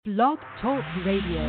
Blog Talk Radio.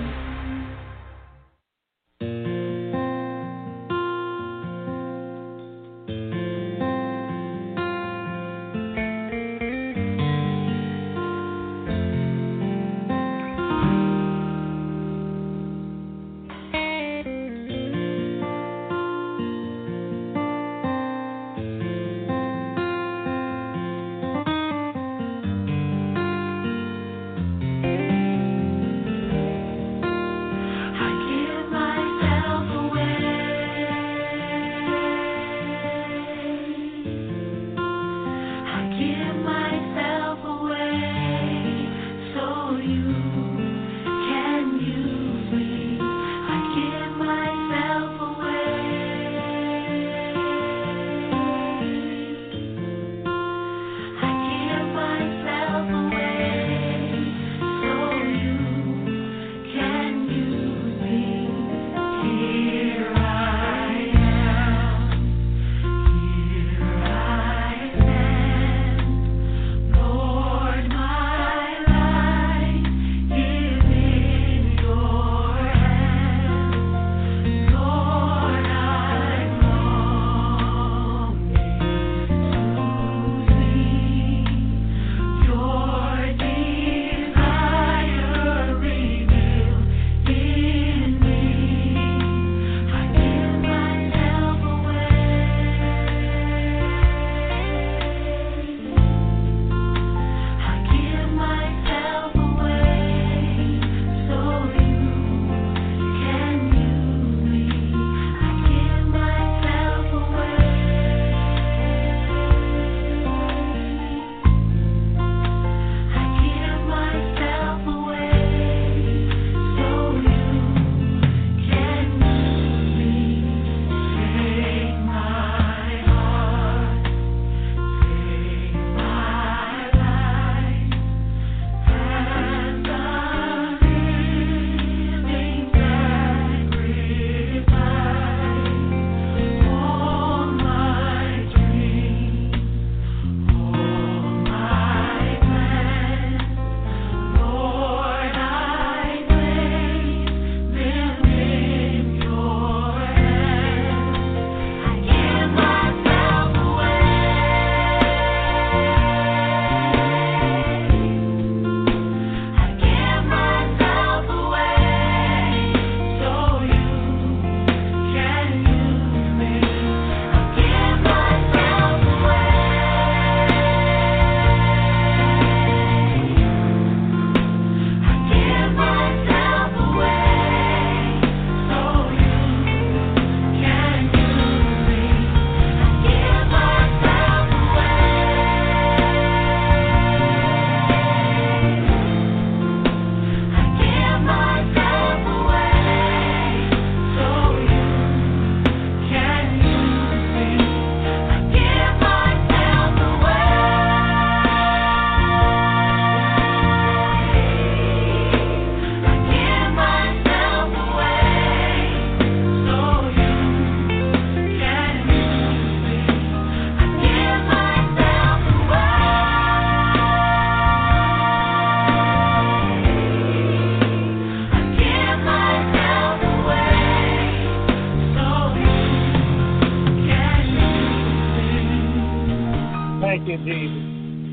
Thank you, Jesus.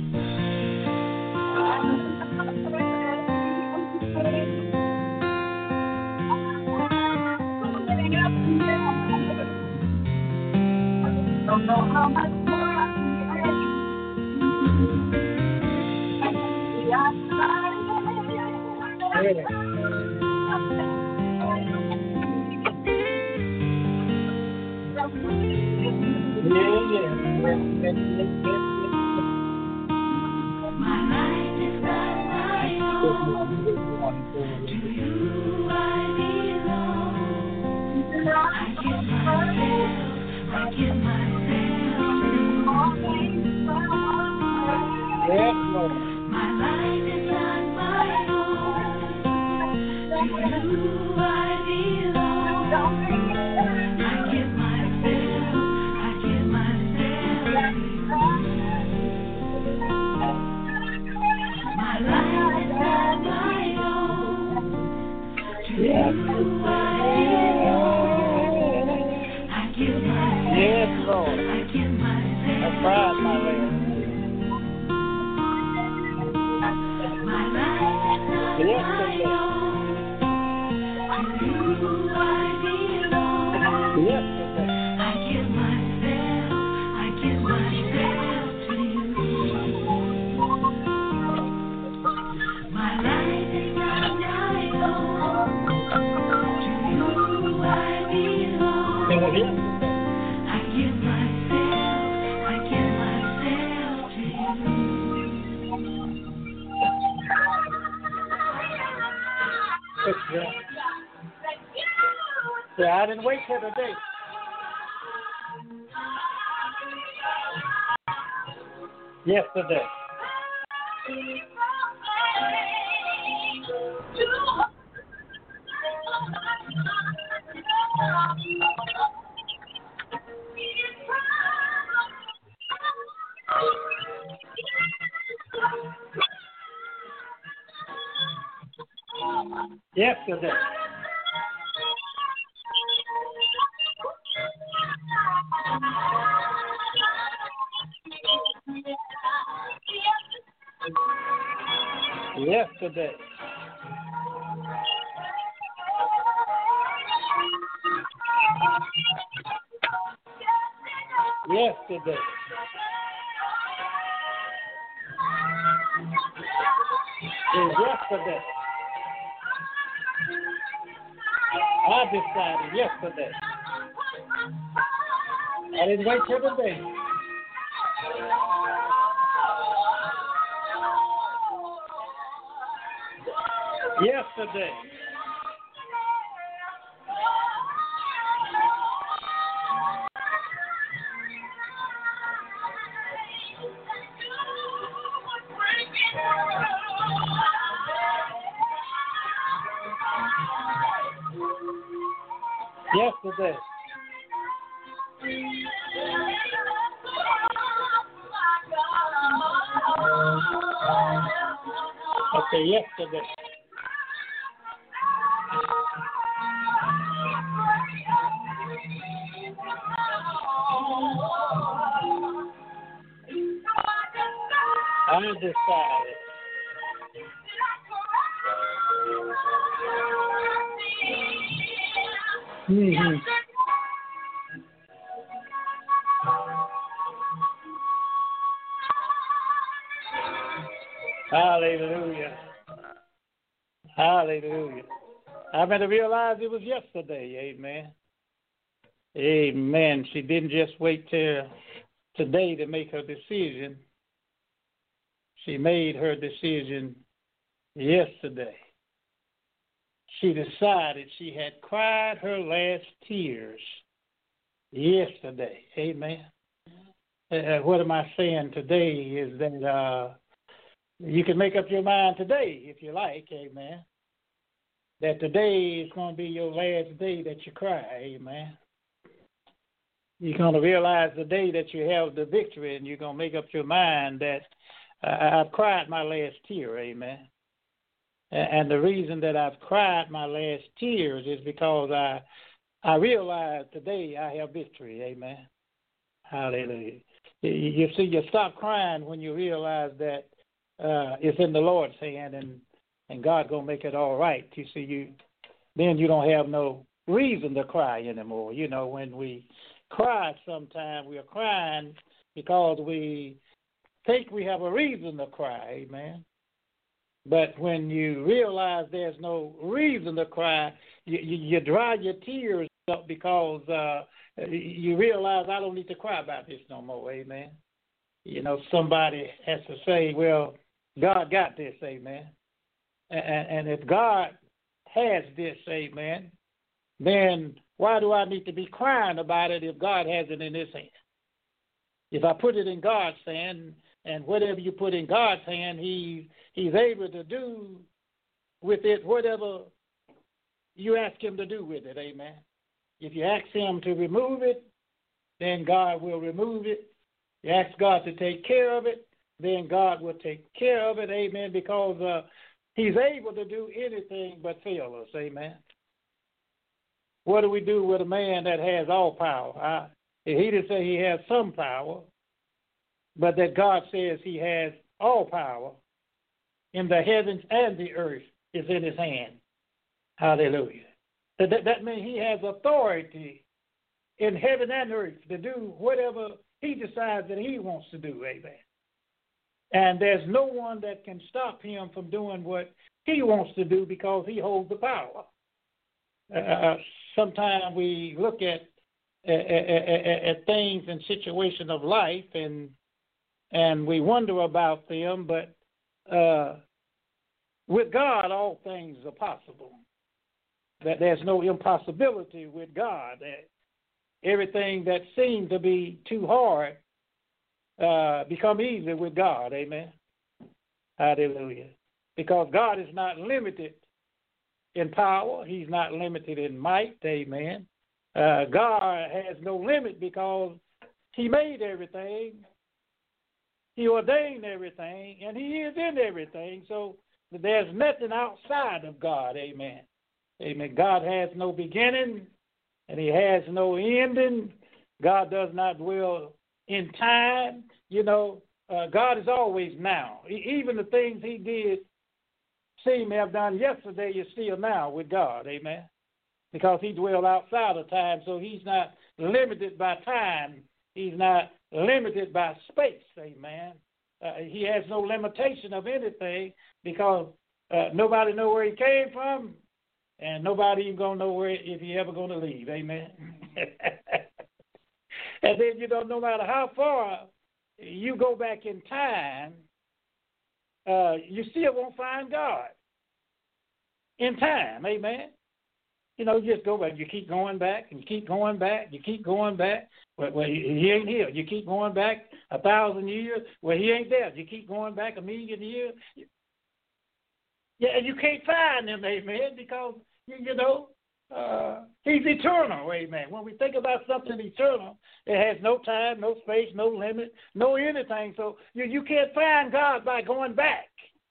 Don't know how much more I can My life is not my own. To you I belong. I give myself to you. Yes, Lord. My life is not my own. To you I belong. I give myself to you. My life is not my own. Yes. you I give myself. Yes, Lord. I give myself. I cried my last. My life is not Yes, my Lord. own. To you I belong. Yes, Lord. I give myself to you. My life is not my own. To you I belong. Yes. I give myself to you. Yeah, I didn't wait till today. Yesterday. Yesterday. Yesterday. Yesterday. Yesterday. I decided yesterday. I didn't wait till today. Yesterday. Yesterday. Okay, yesterday. I decided. Mm-hmm. Hallelujah. Hallelujah. I better realize it was yesterday. Amen. Amen. She didn't just wait till today to make her decision. She made her decision yesterday. She decided she had cried her last tears yesterday. Amen. What am I saying today is that you can make up your mind today if you like. Amen. That today is going to be your last day that you cry. Amen. You're going to realize the day that you have the victory, and you're going to make up your mind that I've cried my last tear. Amen. And the reason that I've cried my last tears is because I realize today I have victory. Amen. Hallelujah. You see, you stop crying when you realize that it's in the Lord's hand, and God's going to make it all right. You see, then you don't have no reason to cry anymore. You know, when we cry sometimes, we are crying because we think we have a reason to cry. Amen. But when you realize there's no reason to cry, you dry your tears up because you realize I don't need to cry about this no more. Amen. You know, somebody has to say, well, God got this. Amen. And if God has this, amen, then why do I need to be crying about it if God has it in his hand? If I put it in God's hand, and whatever you put in God's hand, he's able to do with it whatever you ask him to do with it, amen. If you ask him to remove it, then God will remove it. You ask God to take care of it, then God will take care of it, amen, because He's able to do anything but fail us. Amen. What do we do with a man that has all power? He didn't say he has some power, but that God says he has all power in the heavens and the earth is in his hand. Hallelujah. That means he has authority in heaven and earth to do whatever he decides that he wants to do. Amen. And there's no one that can stop him from doing what he wants to do because he holds the power. Sometimes we look at things and situations of life and we wonder about them, but with God, all things are possible. That there's no impossibility with God. That everything that seemed to be too hard become easy with God. Amen. Hallelujah. Because God is not limited in power. He's not limited in might. Amen. God has no limit because he made everything. He ordained everything, and he is in everything. So there's nothing outside of God. Amen. Amen. God has no beginning, and he has no ending. God does not dwell in time. You know, God is always now. Even the things he did seem to have done yesterday is still now with God. Amen. Because he dwells outside of time, so he's not limited by time. He's not limited by space. Amen. He has no limitation of anything because nobody knows where he came from, and nobody even going to know where if he ever going to leave. Amen. And then, you know, no matter how far you go back in time, you still won't find God in time. Amen. You know, you just go back. You keep going back, and you keep going back. You keep going back. Well, he ain't here. You keep going back 1,000 years. Well, he ain't there. You keep going back 1,000,000 years. Yeah, and you can't find him, amen, because, you know, he's eternal, amen. When we think about something eternal, it has no time, no space, no limit, no anything. So you can't find God by going back.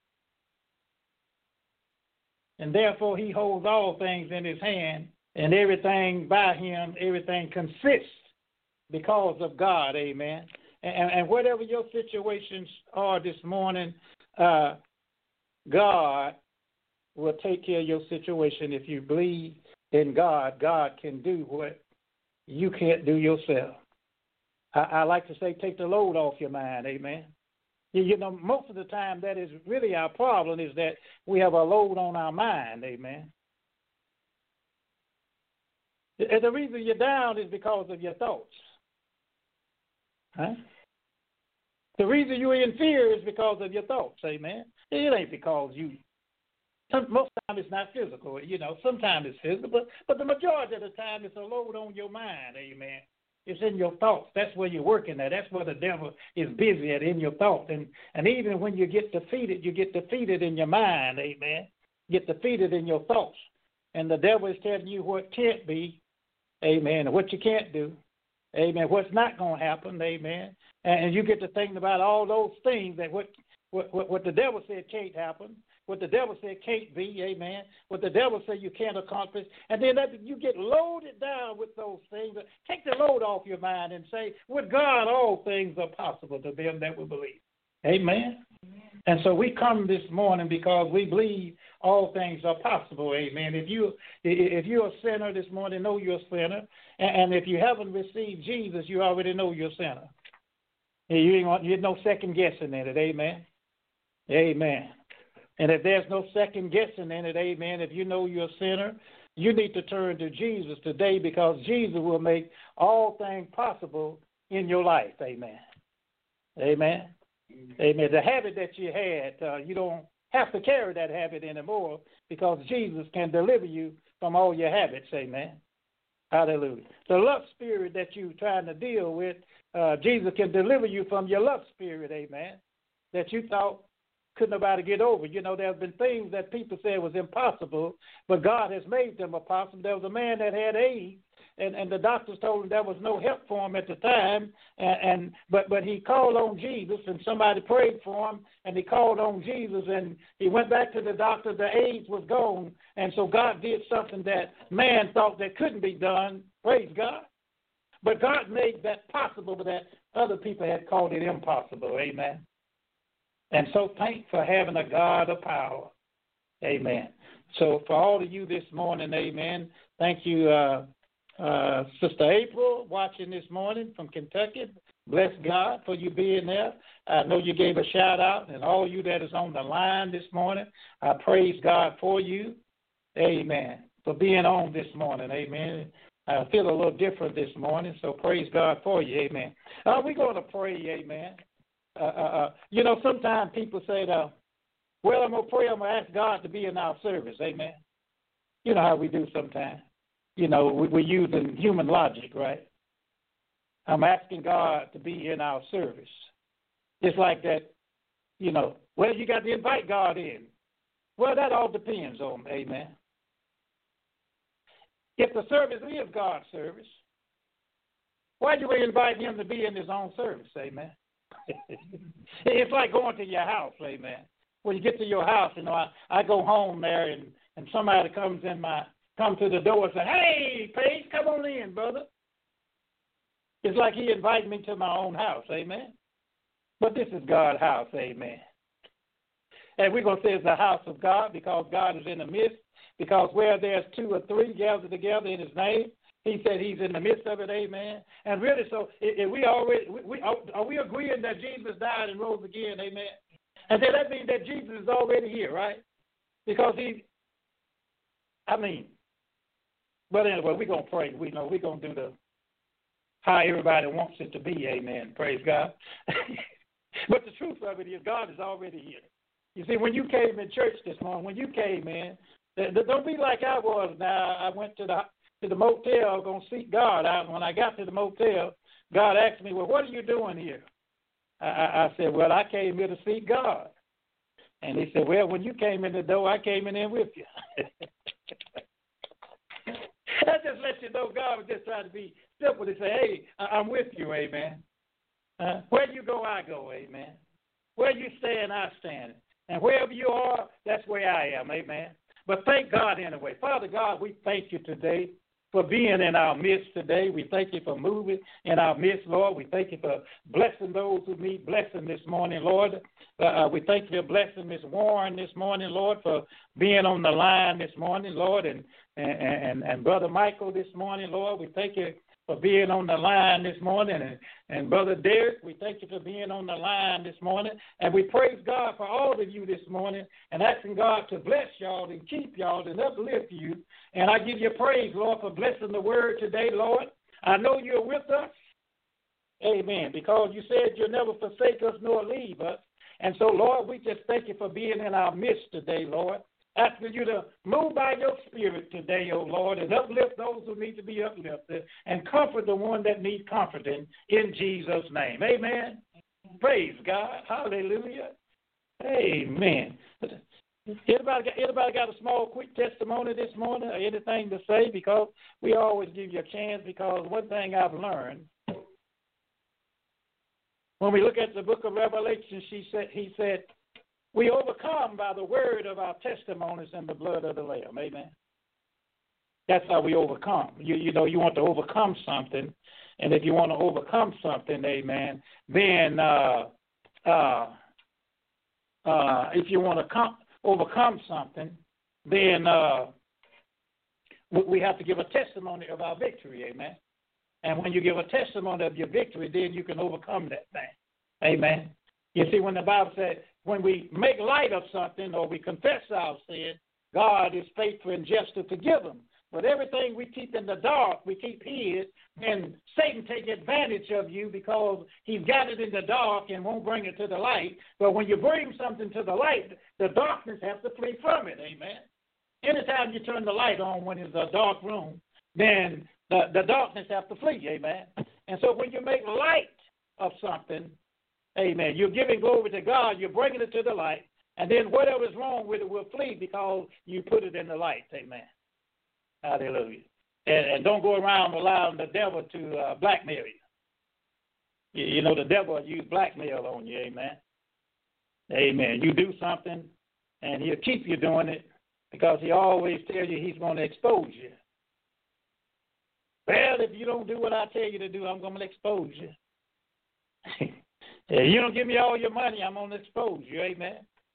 And therefore, he holds all things in his hand, and everything by him, everything consists because of God, amen. And whatever your situations are this morning, God will take care of your situation. If you believe in God, God can do what you can't do yourself. I like to say, take the load off your mind, amen. You know, most of the time that is really our problem is that we have a load on our mind, amen. And the reason you're down is because of your thoughts. Huh? The reason you're in fear is because of your thoughts, amen. It ain't because most times it's not physical, you know. Sometimes it's physical, but the majority of the time it's a load on your mind, amen. It's in your thoughts. That's where you're working at. That's where the devil is busy at, in your thoughts. And even when you get defeated in your mind, amen. Get defeated in your thoughts. And the devil is telling you what can't be, amen, and what you can't do, amen, what's not going to happen, amen. And you get to thinking about all those things that what the devil said can't happen, what the devil said can't be, amen, what the devil said you can't accomplish, and then you get loaded down with those things. Take the load off your mind and say, with God, all things are possible to them that will believe. Amen? Amen. And so we come this morning because we believe all things are possible, amen. If you're a sinner this morning, know you're a sinner, and if you haven't received Jesus, you already know you're a sinner. You're no second guessing in it, amen. Amen. And if there's no second guessing in it, amen, if you know you're a sinner, you need to turn to Jesus today because Jesus will make all things possible in your life, amen. Amen. Amen. The habit that you had, you don't have to carry that habit anymore because Jesus can deliver you from all your habits, amen. Hallelujah. The lust spirit that you're trying to deal with, Jesus can deliver you from your lust spirit, amen, that you thought couldn't nobody get over. You know, there have been things that people said was impossible, but God has made them possible. There was a man that had AIDS, and the doctors told him there was no help for him at the time. But he called on Jesus, and somebody prayed for him, and he called on Jesus, and he went back to the doctor. The AIDS was gone, and so God did something that man thought that couldn't be done. Praise God. But God made that possible, but that other people had called it impossible. Amen. And so thank for having a God of power. Amen. So for all of you this morning, amen, thank you, Sister April, watching this morning from Kentucky. Bless God for you being there. I know you gave a shout-out, and all you that is on the line this morning, I praise God for you. Amen. For being on this morning. Amen. I feel a little different this morning, so praise God for you. Amen. We're going to pray. Amen. Sometimes people say, well, I'm going to pray. I'm going to ask God to be in our service. Amen. You know how we do sometimes. We're using human logic, right? I'm asking God to be in our service. It's like that, well, you got to invite God in. Well, that all depends on, amen. If the service is God's service, why do we invite him to be in his own service, amen? It's like going to your house, amen. When you get to your house, I go home there and somebody come to the door and say, hey, Paige, come on in, brother. It's like he invited me to my own house, amen. But this is God's house, amen. And we're going to say it's the house of God because God is in the midst. Because where there's 2 or 3 gathered together in his name, he said he's in the midst of it, amen. And really, so are we agreeing that Jesus died and rose again, amen? And then that means that Jesus is already here, right? Because but anyway, we're going to pray. We're going to do how everybody wants it to be, amen. Praise God. But the truth of it is God is already here. You see, when you came in church this morning, when you came in, don't be like I was now. I went to the motel going to seek God out. And when I got to the motel, God asked me, well, what are you doing here? I said, well, I came here to seek God. And he said, well, when you came in the door, I came in there with you. That just lets you know God was just trying to be simple to say, hey, I'm with you, amen. Where you go, I go, amen. Where you stand, I stand. And wherever you are, that's where I am, amen. But thank God anyway. Father God, we thank you today for being in our midst today. We thank you for moving in our midst, Lord. We thank you for blessing those who need blessing this morning, Lord. We thank you for blessing Miss Warren this morning, Lord, for being on the line this morning, Lord, and Brother Michael this morning, Lord. We thank you for being on the line this morning. And Brother Derek, we thank you for being on the line this morning. And we praise God for all of you this morning and asking God to bless y'all and keep y'all and uplift you. And I give you praise, Lord, for blessing the word today, Lord. I know you're with us. Amen. Because you said you'll never forsake us nor leave us. And so, Lord, we just thank you for being in our midst today, Lord. Asking you to move by your spirit today, O Lord, and uplift those who need to be uplifted and comfort the one that needs comforting in Jesus' name. Amen. Praise God. Hallelujah. Amen. Anybody got a small, quick testimony this morning or anything to say? Because we always give you a chance, because one thing I've learned, when we look at the book of Revelation, he said, we overcome by the word of our testimonies and the blood of the Lamb. Amen. That's how we overcome. You want to overcome something, and if you want to overcome something, amen, then if you want to overcome something, then we have to give a testimony of our victory, amen. And when you give a testimony of your victory, then you can overcome that thing, amen. You see, when the Bible said, when we make light of something or we confess our sin, God is faithful and just to forgive them. But everything we keep in the dark, we keep hid, and Satan take advantage of you because he's got it in the dark and won't bring it to the light. But when you bring something to the light, the darkness has to flee from it, amen. Anytime you turn the light on when it's a dark room, then the darkness has to flee, amen. And so when you make light of something, amen, you're giving glory to God, you're bringing it to the light, and then whatever is wrong with it will flee because you put it in the light, amen. Hallelujah. and don't go around allowing the devil to blackmail you. You know, the devil will use blackmail on you, amen. Amen. You do something, and he'll keep you doing it because he always tells you he's going to expose you. Well, if you don't do what I tell you to do, I'm going to expose you. If you don't give me all your money, I'm going to expose you, amen.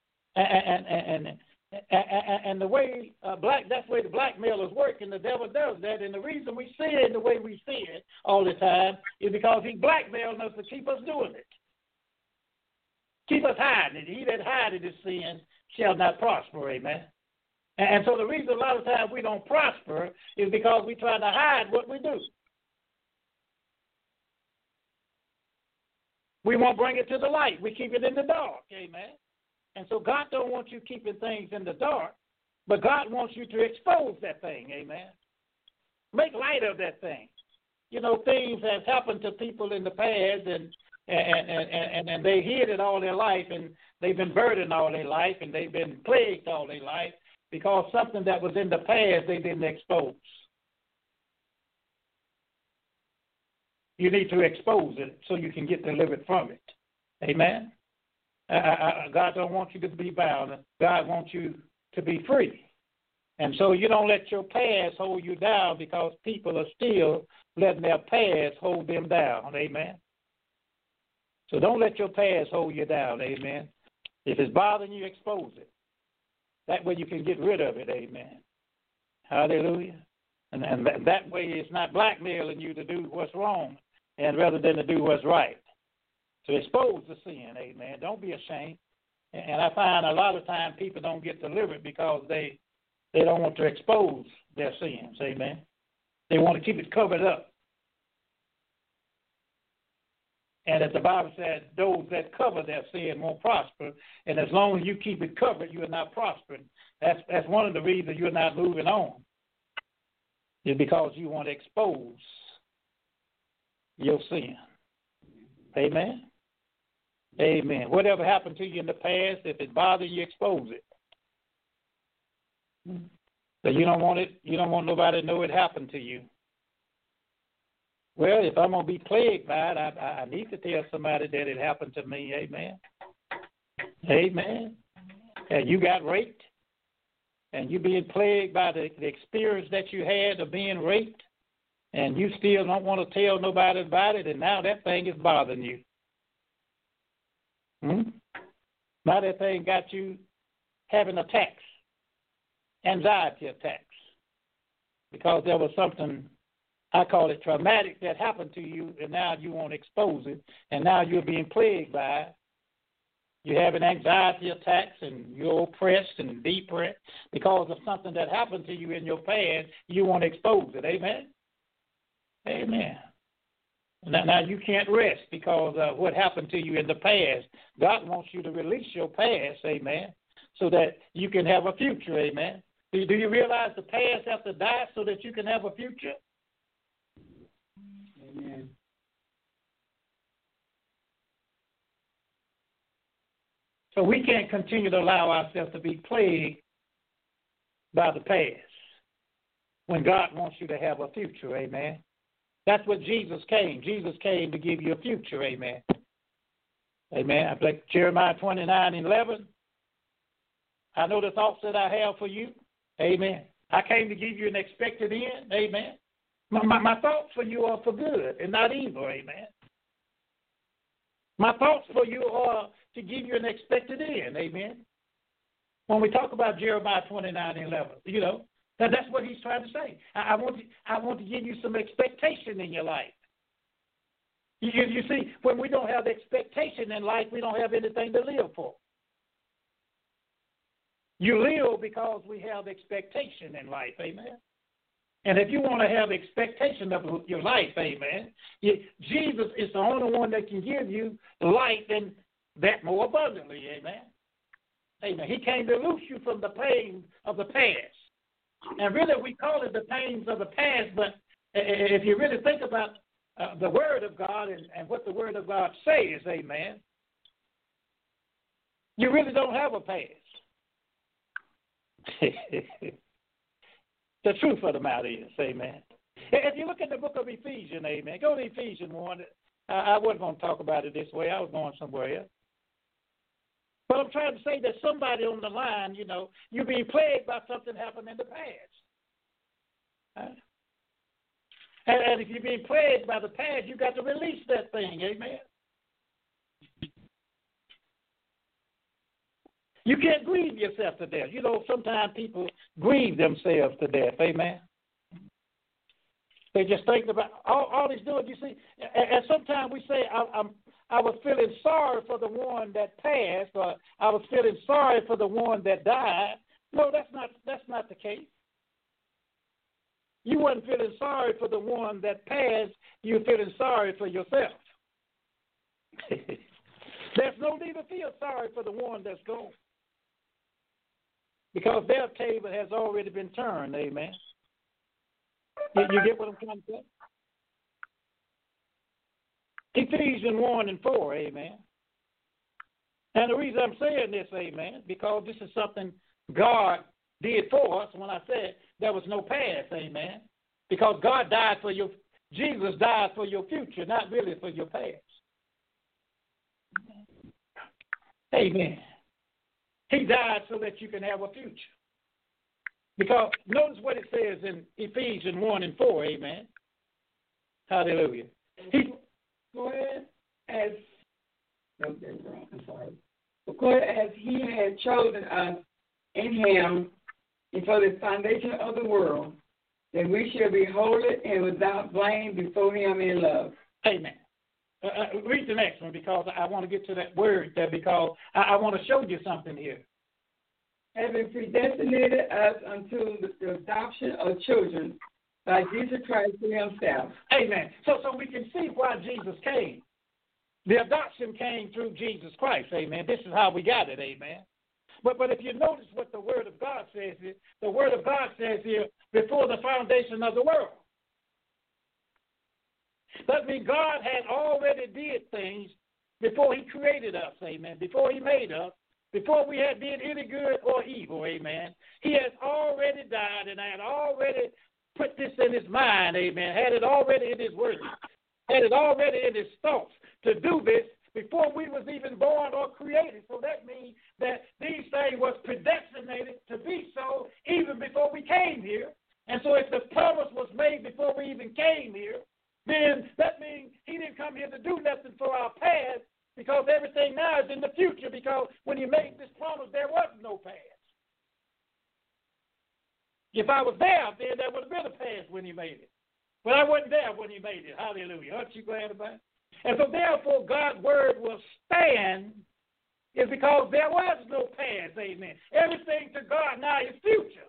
And the way that's the way the blackmailers work, and the devil does that. And the reason we see it the way we see it all the time is because he's blackmailing us to keep us doing it. Keep us hiding it. He that hideth his sin shall not prosper, amen. And so the reason a lot of times we don't prosper is because we try to hide what we do. We won't bring it to the light. We keep it in the dark, amen. And so God don't want you keeping things in the dark, but God wants you to expose that thing, amen. Make light of that thing. You know, things have happened to people in the past, and they hid it all their life, and they've been burdened all their life, and they've been plagued all their life because something that was in the past they didn't expose. You need to expose it so you can get delivered from it. Amen? God don't want you to be bound. God wants you to be free. And so you don't let your past hold you down because people are still letting their past hold them down. Amen? So don't let your past hold you down. Amen? If it's bothering you, expose it. That way you can get rid of it. Amen? Hallelujah. And that way it's not blackmailing you to do what's wrong, and rather than to do what's right. So expose the sin, amen. Don't be ashamed. And I find a lot of times people don't get delivered because they don't want to expose their sins, amen. They want to keep it covered up. And as the Bible said, those that cover their sin won't prosper. And as long as you keep it covered, you are not prospering. That's one of the reasons you're not moving on. Is because you want to expose your sin. Amen? Amen. Whatever happened to you in the past, if it bothers you, expose it. So you don't want nobody to know it happened to you. Well, if I'm going to be plagued by it, I need to tell somebody that it happened to me. Amen? Amen? And you got raped, and you being plagued by the experience that you had of being raped, and you still don't want to tell nobody about it, and now that thing is bothering you. Now that thing got you having attacks, anxiety attacks, because there was something, I call it traumatic, that happened to you, and now you want to expose it, and now you're being plagued by it. You're having anxiety attacks, and you're oppressed and depressed because of something that happened to you in your past. You want to expose it. Amen? Amen. Now you can't rest because of what happened to you in the past. God wants you to release your past, amen, so that you can have a future, amen. Do you realize the past has to die so that you can have a future? Amen. So we can't continue to allow ourselves to be plagued by the past when God wants you to have a future, amen. That's what Jesus came. Jesus came to give you a future, amen. Amen. Like Jeremiah 29:11. I know the thoughts that I have for you, amen. I came to give you an expected end, amen. My thoughts for you are for good and not evil, amen. My thoughts for you are to give you an expected end, amen. When we talk about Jeremiah 29:11, you know, that's what he's trying to say. I want to give you some expectation in your life. You see, when we don't have expectation in life, we don't have anything to live for. You live because we have expectation in life, amen. And if you want to have expectation of your life, amen, Jesus is the only one that can give you life and that more abundantly, amen. Amen. He came to loose you from the pain of the past. And really, we call it the pains of the past, but if you really think about the Word of God and what the Word of God says, amen, you really don't have a past. The truth of the matter is, amen, If you look at the book of Ephesians, amen, go to Ephesians 1. I wasn't going to talk about it this way. I was going somewhere else. But I'm trying to say that somebody on the line, you're being plagued by something happened in the past. Huh? And if you're being plagued by the past, you got to release that thing, amen. You can't grieve yourself to death. Sometimes people grieve themselves to death, amen. They just think about all he's doing, you see. And sometimes we say, I was feeling sorry for the one that passed, or I was feeling sorry for the one that died. No, that's not the case. You weren't feeling sorry for the one that passed. You were feeling sorry for yourself. There's no need to feel sorry for the one that's gone, because their table has already been turned, amen. You get what I'm trying to say? Ephesians 1 and 4, amen. And the reason I'm saying this, amen, because this is something God did for us when I said there was no past, amen. Because Jesus died for your future, not really for your past. Amen. He died so that you can have a future. Because notice what it says in Ephesians 1 and 4, amen. Hallelujah. Go ahead as he had chosen us in him before the foundation of the world, that we shall be holy and without blame before him in love. Amen. Read the next one, because I want to get to that word there, because I want to show you something here. Having predestinated us unto the adoption of children by Jesus Christ to himself. Amen. So we can see why Jesus came. The adoption came through Jesus Christ, amen. This is how we got it, amen. But if you notice what the Word of God says here, the Word of God says here, before the foundation of the world. That means God had already did things before he created us, amen, before he made us. Before we had did any good or evil, amen, he has already died and had already put this in his mind, amen, had it already in his word, had it already in his thoughts to do this before we was even born or created. So that means that these things was predestinated to be so even before we came here. And so if the promise was made before we even came here, then that means he didn't come here to do nothing for our past, because everything now is in the future, because when he made this promise, there was no past. If I was there, then there would have been a past when he made it. But I wasn't there when he made it. Hallelujah. Aren't you glad about it? And so therefore, God's word will stand, is because there was no past, amen. Everything to God now is future.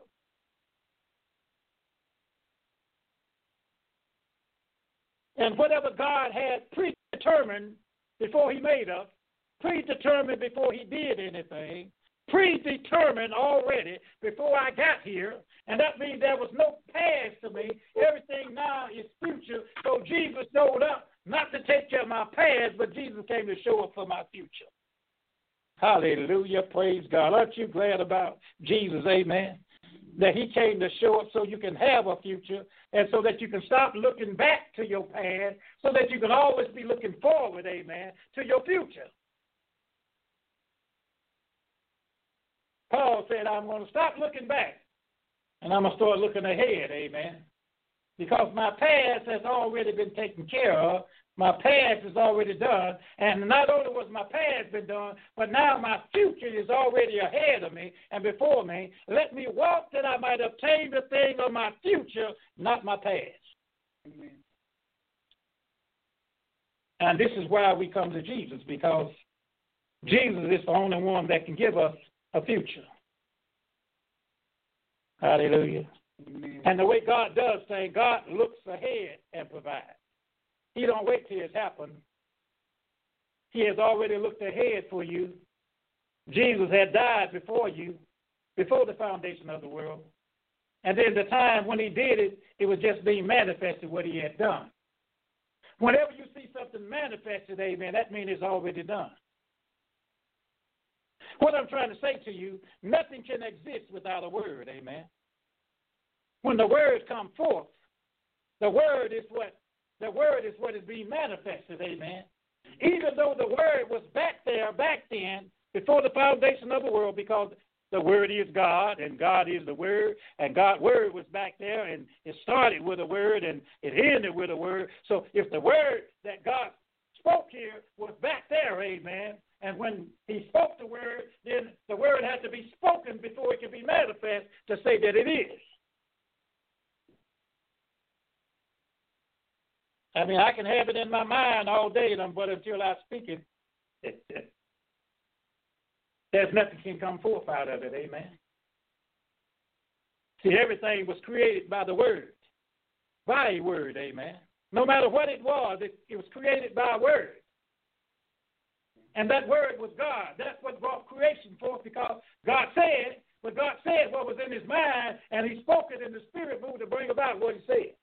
And whatever God had predetermined before he made us, predetermined before he did anything, predetermined already before I got here, and that means there was no past to me. Everything now is future. So Jesus showed up not to take care of my past, but Jesus came to show up for my future. Hallelujah. Praise God. Aren't you glad about Jesus? Amen. That he came to show up so you can have a future, and so that you can stop looking back to your past, so that you can always be looking forward, amen, to your future. Paul said, I'm going to stop looking back, and I'm going to start looking ahead, amen, because my past has already been taken care of. My past is already done, and not only was my past been done, but now my future is already ahead of me and before me. Let me walk that I might obtain the thing of my future, not my past. Amen. And this is why we come to Jesus, because Jesus is the only one that can give us a future. Hallelujah. Amen. And the way God does things, God looks ahead and provides. He don't wait till it's happened. He has already looked ahead for you. Jesus had died before you, before the foundation of the world. And then the time when he did it, it was just being manifested what he had done. Whenever you see something manifested, amen, that means it's already done. What I'm trying to say to you, nothing can exist without a word, amen. When the word comes forth, The word is what is being manifested, amen. Even though the word was back then, before the foundation of the world, because the word is God, and God is the word, and God's word was back there, and it started with a word, and it ended with a word. So if the word that God spoke here was back there, amen, and when he spoke the word, then the word had to be spoken before it could be manifest to say that it is. I mean, I can have it in my mind all day, but until I speak it, there's nothing can come forth out of it, amen. See, everything was created by the word, amen. No matter what it was created by a word. And that word was God. That's what brought creation forth, because God said what was in his mind, and he spoke it, and the Spirit moved to bring about what he said.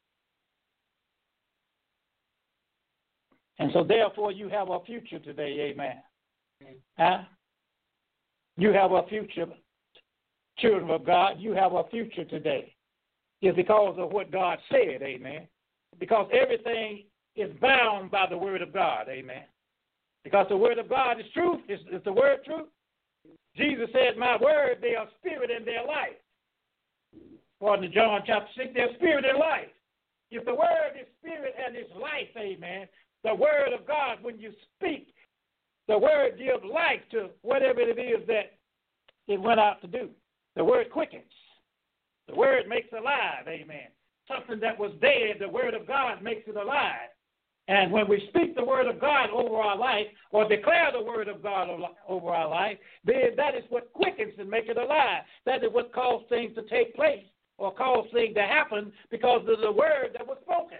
And so therefore you have a future today, amen. Huh? You have a future, children of God. You have a future today. It's because of what God said, amen. Because everything is bound by the word of God, amen. Because the word of God is truth. Is the word truth? Jesus said, my word, they are spirit and they are life. According to John chapter 6, they're spirit and life. If the word is spirit and is life, amen, the word of God, when you speak, the word gives life to whatever it is that it went out to do. The word quickens. The word makes alive, amen. Something that was dead, the word of God makes it alive. And when we speak the word of God over our life, or declare the word of God over our life, then that is what quickens and makes it alive. That is what causes things to take place or cause things to happen, because of the word that was spoken.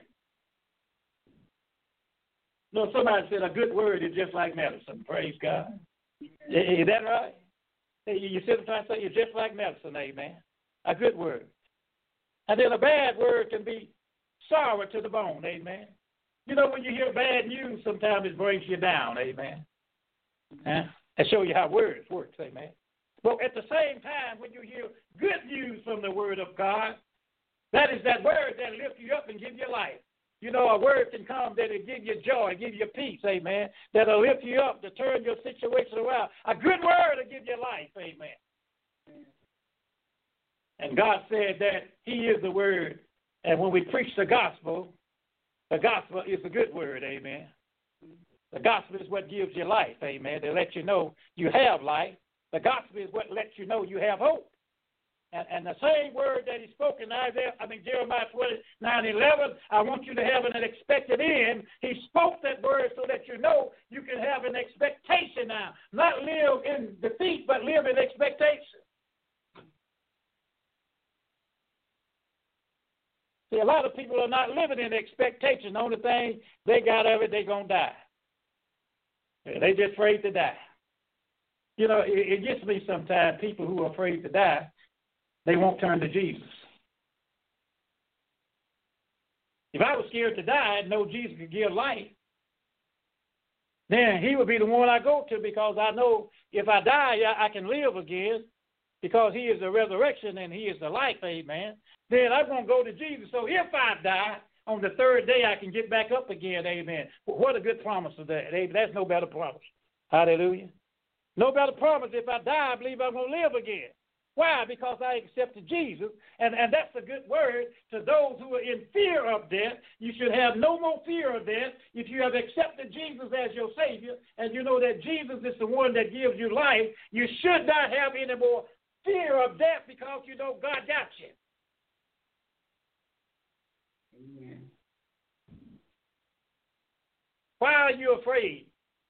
No, somebody said a good word is just like medicine. Praise God. Is that right? You sit and try to say you're just like medicine, amen. A good word. And then a bad word can be sour to the bone, amen. You know, when you hear bad news, sometimes it brings you down, amen. And show you how words work, amen. But at the same time, when you hear good news from the word of God, that is that word that lifts you up and gives you life. You know, a word can come that will give you joy, give you peace, amen, that will lift you up, to turn your situation around. A good word will give you life, amen. And God said that he is the word, and when we preach the gospel is a good word, amen. The gospel is what gives you life, amen, to let you know you have life. The gospel is what lets you know you have hope. And the same word that he spoke in Jeremiah 29:11, I want you to have an expected end. He spoke that word so that you know you can have an expectation now. Not live in defeat, but live in expectation. See, a lot of people are not living in expectation. The only thing they got of it, they're going to die. They're just afraid to die. You know, it gets me sometimes, people who are afraid to die, they won't turn to Jesus. If I was scared to die and know Jesus could give life, then he would be the one I go to, because I know if I die, I can live again, because he is the resurrection and he is the life, amen. Then I'm going to go to Jesus. So if I die, on the third day I can get back up again, amen. What a good promise is that. Amen. That's no better promise. Hallelujah. No better promise. If I die, I believe I'm going to live again. Why? Because I accepted Jesus, and that's a good word to those who are in fear of death. You should have no more fear of death if you have accepted Jesus as your Savior, and you know that Jesus is the one that gives you life. You should not have any more fear of death, because you know God got you. Amen. Why are you afraid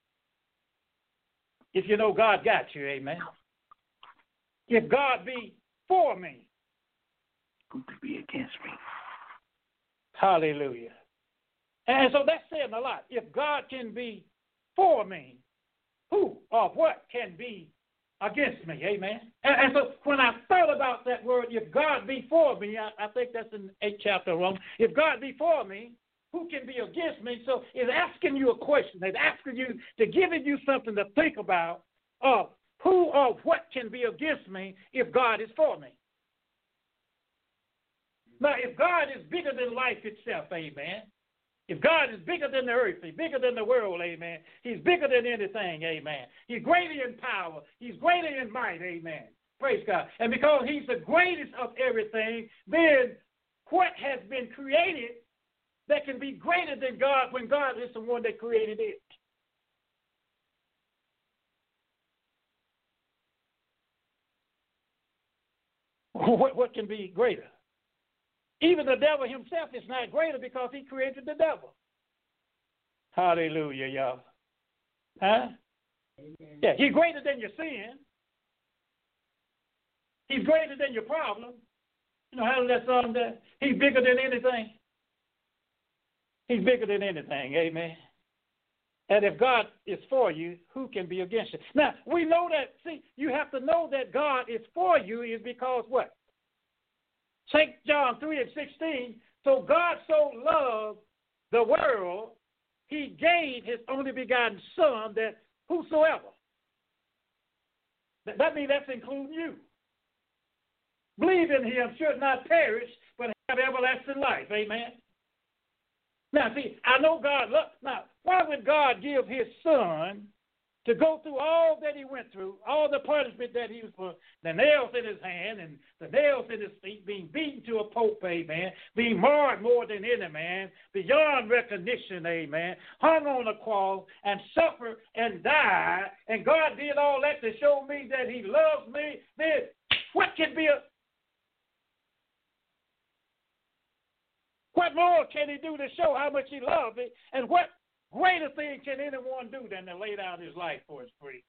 if you know God got you? Amen. If God be for me, who could be against me? Hallelujah. And so that's saying a lot. If God can be for me, who or what can be against me? Amen. And so when I thought about that word, if God be for me, I think that's in the 8th chapter of Romans. If God be for me, who can be against me? So it's asking you a question. It's asking you to giving you something to think about of who or what can be against me if God is for me. Now, if God is bigger than life itself, amen. If God is bigger than the earth, He's bigger than the world, amen. He's bigger than anything, amen. He's greater in power. He's greater in might, amen. Praise God. And because He's the greatest of everything, then what has been created that can be greater than God when God is the one that created it? What can be greater? Even the devil himself is not greater because he created the devil. Hallelujah, y'all. Huh? Amen. Yeah, he's greater than your sin. He's greater than your problem. You know, how does that song there? He's bigger than anything. He's bigger than anything, amen. And if God is for you, who can be against you? Now, we know that, see, you have to know that God is for you is because what? St. John 3:16, so God so loved the world, He gave His only begotten Son that whosoever. That means that's including you. Believe in Him should not perish, but have everlasting life, amen. Now, see, I know God loves. Now, why would God give His Son to go through all that He went through, all the punishment that He was for, the nails in His hand and the nails in His feet, being beaten to a pulp, amen, being marred more than any man, beyond recognition, amen, hung on a cross and suffered and died, and God did all that to show me that He loves me, then what more can He do to show how much He loves me? And what greater thing can anyone do than to lay down his life for his friend?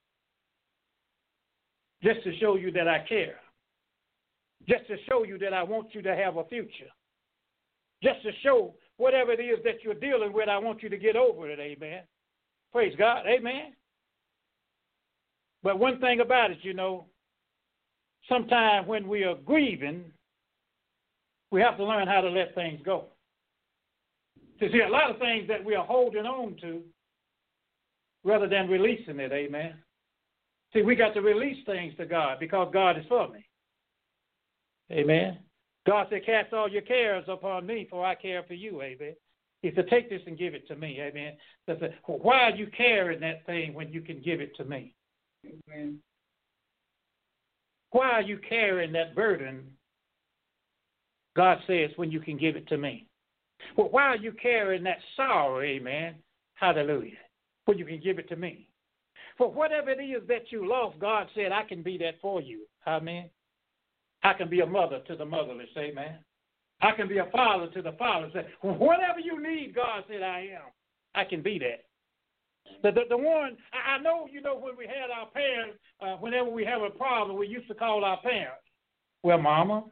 Just to show you that I care. Just to show you that I want you to have a future. Just to show whatever it is that you're dealing with, I want you to get over it, amen. Praise God, amen. But one thing about it, you know, sometimes when we are grieving, we have to learn how to let things go. You see, a lot of things that we are holding on to rather than releasing it, amen. See, we got to release things to God because God is for me. Amen. God said, cast all your cares upon me, for I care for you, amen. He said, take this and give it to me, amen. So said, well, why are you carrying that thing when you can give it to me? Amen. Why are you carrying that burden, God says, when you can give it to me? Well, why are you carrying that sorrow, amen? Hallelujah. When you can give it to me. For whatever it is that you lost, God said, I can be that for you. Amen. I can be a mother to the motherless, amen. I can be a father to the fatherless. Whatever you need, God said, I am. I can be that. The one, I know, you know, when we had our parents, whenever we have a problem, we used to call our parents. Well, Mama,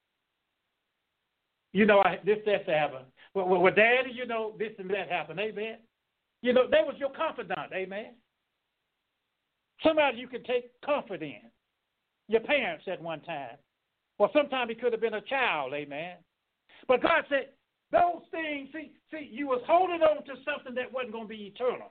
you know, this happened. Well, Daddy, you know, this and that happened, amen. You know, that was your confidant, amen. Somebody you can take comfort in. Your parents at one time. Or sometimes it could have been a child, amen. But God said, those things, see, you was holding on to something that wasn't going to be eternal.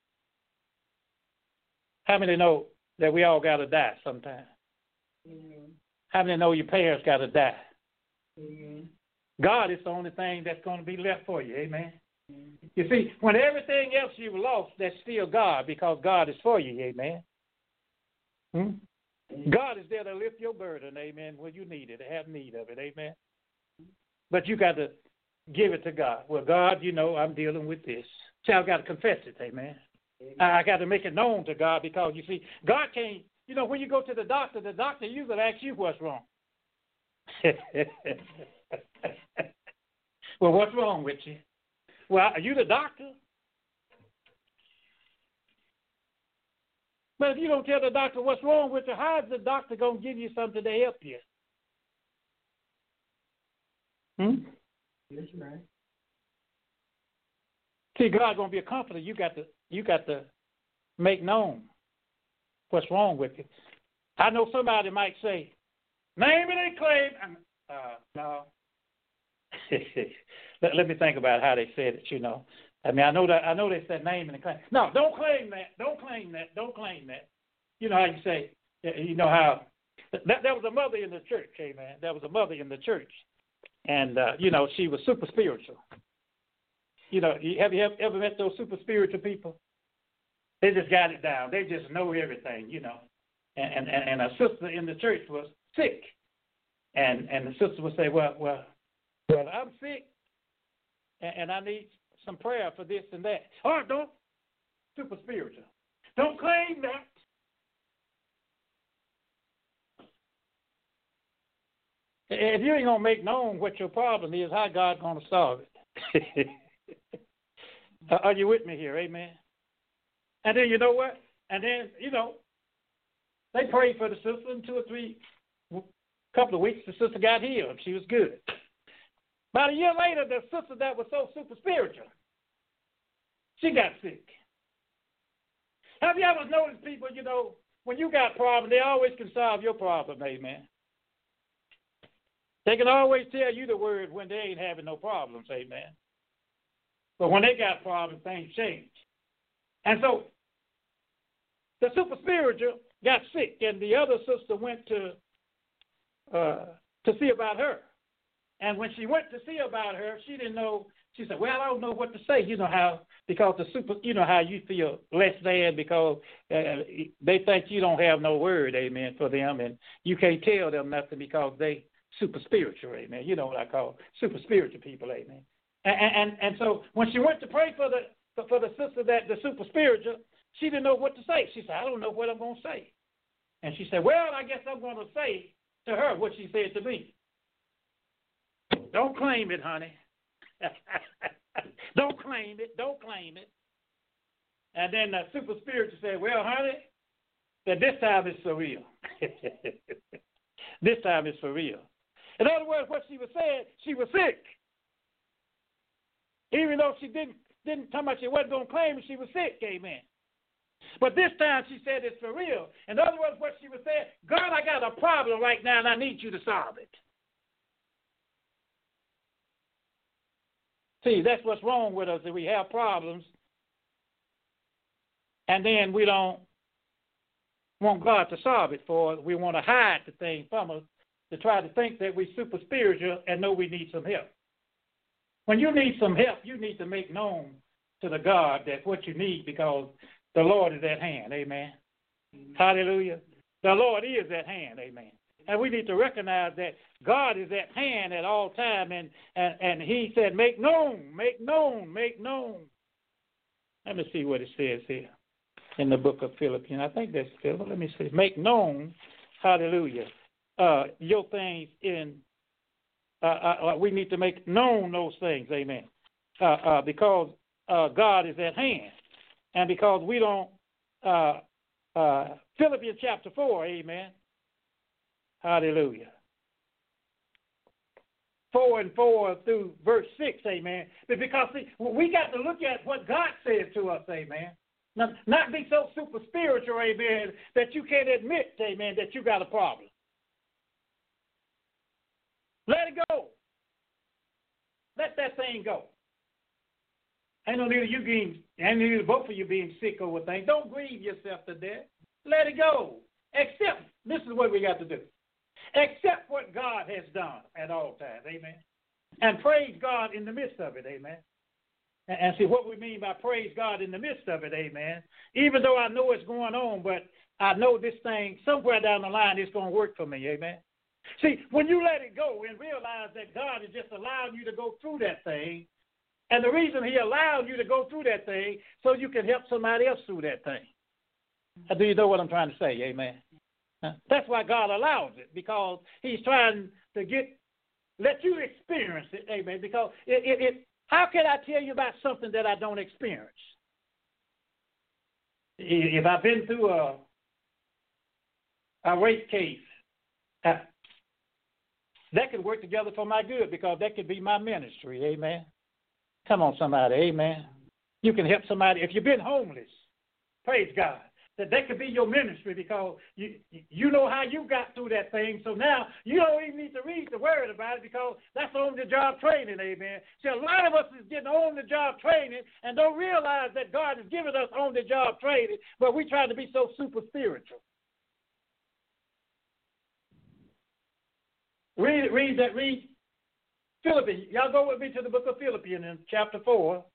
How many know that we all got to die sometime? Mm-hmm. How many know your parents got to die? Mm-hmm. God is the only thing that's going to be left for you, amen. Mm-hmm. You see, when everything else you've lost, that's still God because God is for you, amen. Mm-hmm. God is there to lift your burden, amen, when you need it, have need of it, amen. But you got to give it to God. Well, God, you know, I'm dealing with this. See, I've got to confess it, amen. I got to make it known to God because, you see, God can't, you know, when you go to the doctor usually asks you what's wrong. Well, what's wrong with you? Well, are you the doctor? But if you don't tell the doctor what's wrong with you, how is the doctor going to give you something to help you? That's right. See, God's going to be a comforter. You got to make known what's wrong with you. I know somebody might say, name it and claim. No. Let me think about how they said it, you know. I mean, I know they said name and claim. No, don't claim that. Don't claim that. Don't claim that. You know how you say, you know how, that was a mother in the church, amen. That was a mother in the church. And she was super spiritual. Have you ever met those super spiritual people? They just got it down. They just know everything, And a sister in the church was sick. And the sister would say, well, I'm sick, and I need some prayer for this and that. Oh, don't, super spiritual. Don't claim that. If you ain't going to make known what your problem is, how God going to solve it? Are you with me here? Amen. And then you know what? And then, they prayed for the sister in 2 or 3 couple of weeks. The sister got healed. She was good. About a year later, the sister that was so super spiritual, she got sick. Have you ever noticed people, when you got problems, they always can solve your problem, amen. They can always tell you the word when they ain't having no problems, amen. But when they got problems, things change. And so the super spiritual got sick, and the other sister went to see about her. And when she went to see about her, she didn't know. She said, well, I don't know what to say, because the super, how you feel less than because they think you don't have no word, amen, for them, and you can't tell them nothing because they super spiritual, amen. You know what I call super spiritual people, amen. And so when she went to pray for the sister that the super spiritual, she didn't know what to say. She said, I don't know what I'm going to say. And she said, well, I guess I'm going to say to her what she said to me. Don't claim it, honey. Don't claim it. Don't claim it. And then the super spiritual said, well, honey, that this time it's for real. This time it's for real. In other words, what she was saying, she was sick. Even though she didn't tell me she wasn't going to claim it, she was sick, amen. But this time she said it's for real. In other words, what she was saying, God, I got a problem right now and I need you to solve it. See, that's what's wrong with us, that we have problems and then we don't want God to solve it for us. We want to hide the thing from us to try to think that we're super spiritual and know we need some help. When you need some help, you need to make known to the God that what you need because the Lord is at hand, amen. Hallelujah. The Lord is at hand, amen. And we need to recognize that God is at hand at all time, and he said, make known, make known, make known. Let me see what it says here in the book of Philippians. I think that's Philippians. Let me see. Make known, hallelujah, your things in, we need to make known those things, amen, because God is at hand. And because we don't, Philippians chapter 4, amen, hallelujah. 4 and 4 through verse 6, amen. But because, see, we got to look at what God said to us, amen. Not be so super spiritual, amen, that you can't admit, amen, that you got a problem. Let it go. Let that thing go. Ain't no need both of you being sick over things. Don't grieve yourself to death. Let it go. Accept. This is what we got to do. Accept what God has done at all times. Amen. And praise God in the midst of it. Amen. And see what we mean by praise God in the midst of it. Amen. Even though I know it's going on, but I know this thing somewhere down the line is going to work for me. Amen. See, when you let it go and realize that God is just allowing you to go through that thing, and the reason he allowed you to go through that thing, so you can help somebody else through that thing. Do you know what I'm trying to say? Amen. That's why God allows it, because he's trying to let you experience it. Amen. Because how can I tell you about something that I don't experience? If I've been through a rape case, that could work together for my good, because that could be my ministry. Amen. Come on, somebody. Amen. You can help somebody. If you've been homeless, praise God, that could be your ministry, because you know how you got through that thing. So now you don't even need to read the word about it, because that's on-the-job training, amen. See, a lot of us is getting on-the-job training and don't realize that God has given us on-the-job training, but we try to be so super spiritual. Read Philippians. Y'all go with me to the book of Philippians in chapter 4.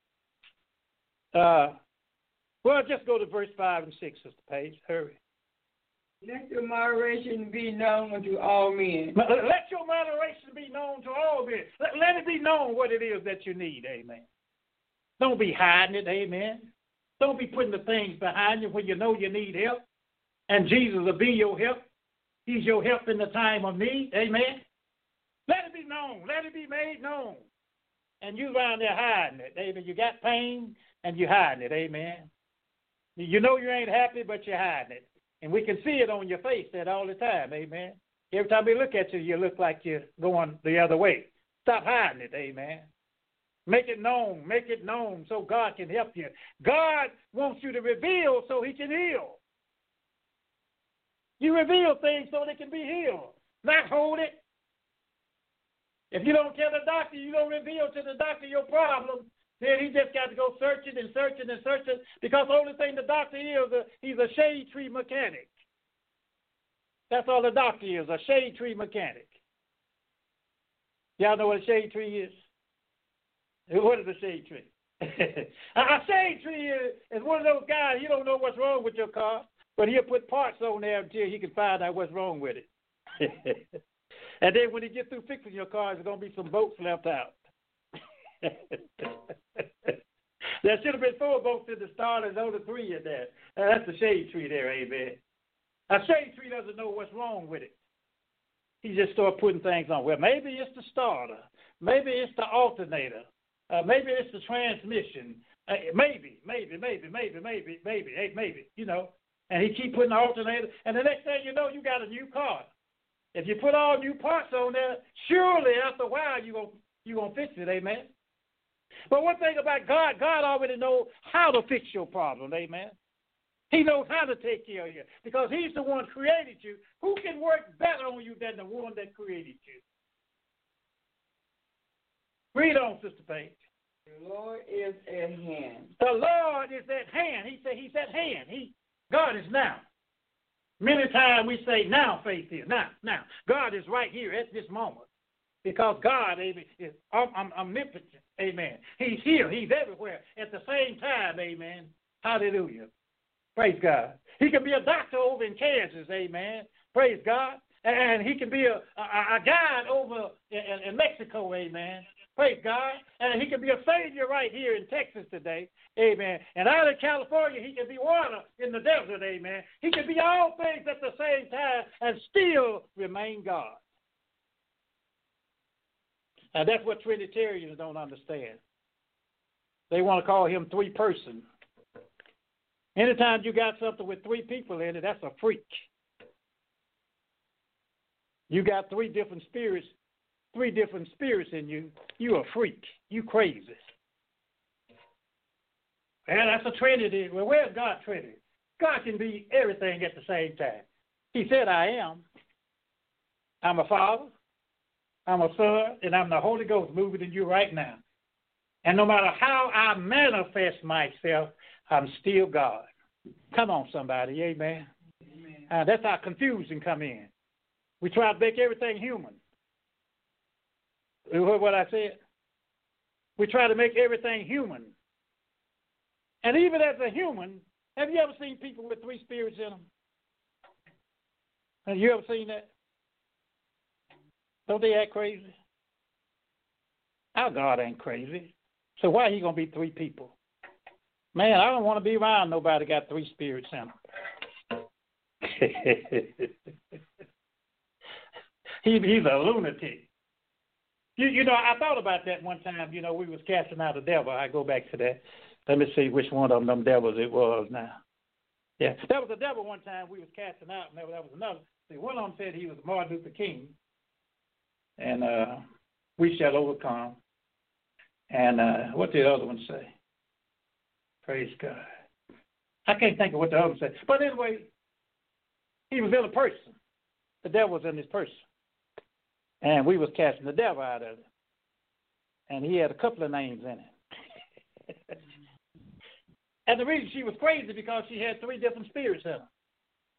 Well, just go to verse 5 and 6, Sister Paige. Hurry. Let your moderation be known unto all men. Let your moderation be known to all men. Let it be known what it is that you need. Amen. Don't be hiding it. Amen. Don't be putting the things behind you when you know you need help. And Jesus will be your help. He's your help in the time of need. Amen. Let it be known. Let it be made known. And you around there hiding it. Amen. You got pain and you're hiding it. Amen. You know you ain't happy, but you're hiding it. And we can see it on your face that all the time. Amen. Every time we look at you, you look like you're going the other way. Stop hiding it. Amen. Make it known. Make it known so God can help you. God wants you to reveal so he can heal. You reveal things so they can be healed, not hold it. If you don't tell the doctor, you don't reveal to the doctor your problem, then he just got to go searching and searching and searching because the only thing the doctor is, he's a shade tree mechanic. That's all the doctor is, a shade tree mechanic. Y'all know what a shade tree is? What is a shade tree? A shade tree is one of those guys, you don't know what's wrong with your car, but he'll put parts on there until he can find out what's wrong with it. And then when he gets through fixing your car, there's going to be some bolts left out. There should have been 4 bolts in the start. There's only 3 in there. That's the shade tree there, amen. A shade tree doesn't know what's wrong with it. He just starts putting things on. Well, maybe it's the starter. Maybe it's the alternator. Maybe it's the transmission. Maybe, you know. And he keep putting the alternator. And the next thing you know, you got a new car. If you put all new parts on there, surely after a while you're gonna fix it, amen. But one thing about God, God already knows how to fix your problem, amen. He knows how to take care of you because he's the one who created you. Who can work better on you than the one that created you? Read on, Sister Paige. The Lord is at hand. The Lord is at hand. He said he's at hand. God is now. Many times we say now faith is. Now. God is right here at this moment. Because God, amen, is omnipotent, amen. He's here. He's everywhere at the same time, amen. Hallelujah. Praise God. He can be a doctor over in Kansas, amen. Praise God. And he can be a guide over in Mexico, amen. Praise God. And he can be a savior right here in Texas today, amen. And out in California, he can be water in the desert, amen. He can be all things at the same time and still remain God. Now, that's what Trinitarians don't understand. They want to call him 3-person. Anytime you got something with 3 people in it, that's a freak. You got 3 different spirits in you, you a freak. You crazy. And that's a Trinity. Well, where's God Trinity? God can be everything at the same time. He said, I am. I'm a Father, I'm a Son, and I'm the Holy Ghost moving in you right now. And no matter how I manifest myself, I'm still God. Come on, somebody. Amen. That's how confusion come in. We try to make everything human. You heard what I said? We try to make everything human. And even as a human, have you ever seen people with 3 spirits in them? Have you ever seen that? Don't they act crazy? Our God ain't crazy. So why he going to be 3 people? Man, I don't want to be around nobody got 3 spirits in them. He's a lunatic. You know, I thought about that one time. You know, we was casting out a devil. I go back to that. Let me see which one of them devils it was now. Yeah, that was a devil one time we was casting out, and that was another. See, one of them said he was Martin Luther King, and we shall overcome. And what did the other one say? Praise God. I can't think of what the other one said. But anyway, he was in a person. The devil was in this person. And we was casting the devil out of it. And he had a couple of names in it. And the reason she was crazy because she had 3 different spirits in her.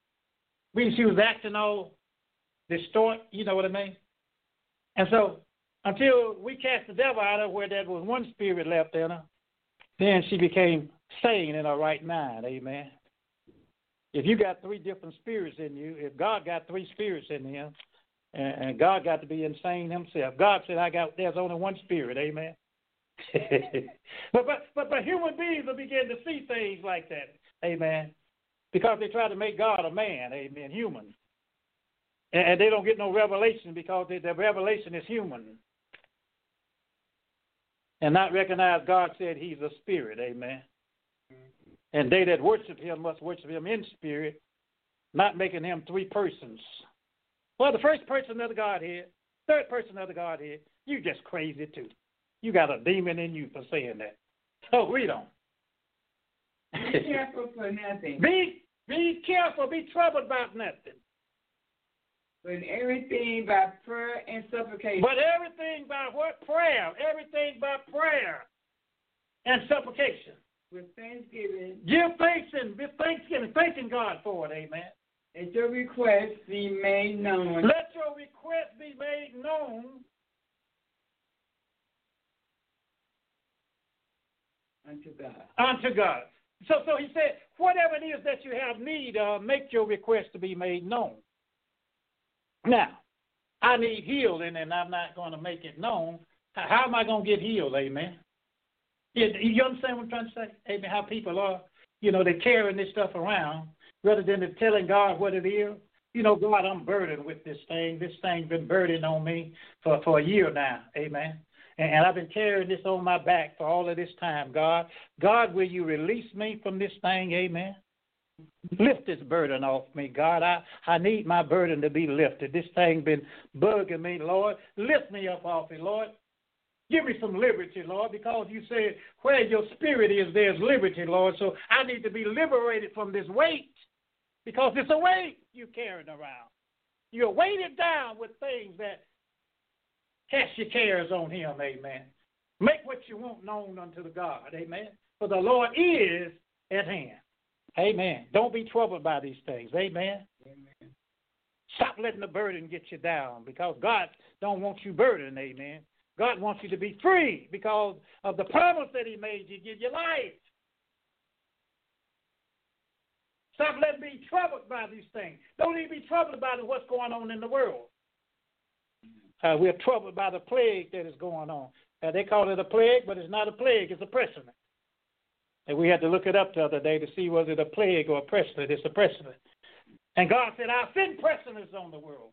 The reason she was acting all distort, you know what I mean? And so until we cast the devil out of where there was one spirit left in her. Then she became sane in her right mind. Amen. If you got 3 different spirits in you, if God got 3 spirits in him, and God got to be insane himself. God said, there's only one spirit. Amen. but human beings will begin to see things like that. Amen. Because they try to make God a man. Amen. Human. And they don't get no revelation because the revelation is human. And not recognize God said he's a spirit. Amen. And they that worship him must worship him in spirit, not making him 3 persons. Well, the first person of the Godhead, third person of the Godhead, you just crazy too. You got a demon in you for saying that. So read on. Be careful for nothing. Be careful, be troubled about nothing. But in everything by prayer and supplication. But everything by what? Prayer. Everything by prayer and supplication. With thanksgiving. Give thanks and with thanksgiving, thanking God for it. Amen. Let your request be made known. Let your request be made known unto God. Unto God. So he said, whatever it is that you have need of, make your request to be made known. Now, I need healing, and I'm not going to make it known. How am I going to get healed? Amen. You understand what I'm trying to say? Amen. How people are, they're carrying this stuff around rather than telling God what it is. God, I'm burdened with this thing. This thing's been burdened on me for a year now. Amen. And I've been carrying this on my back for all of this time. God, will you release me from this thing? Amen. Lift this burden off me, God. I need my burden to be lifted. This thing been bugging me, Lord. Lift me up off it, Lord. Give me some liberty, Lord, because you said where your spirit is, there's liberty, Lord. So I need to be liberated from this weight because it's a weight you're carrying around. You're weighted down with things that cast your cares on him, amen. Make what you want known unto the God, amen. For the Lord is at hand. Amen. Don't be troubled by these things. Amen. Amen. Stop letting the burden get you down because God don't want you burdened. Amen. God wants you to be free because of the promise that he made you give you life. Stop letting me be troubled by these things. Don't even be troubled about what's going on in the world. We're troubled by the plague that is going on. They call it a plague, but it's not a plague. It's a precedent. And we had to look it up the other day to see was it a plague or a precedent. It's a precedent. And God said, I'll send precedents on the world.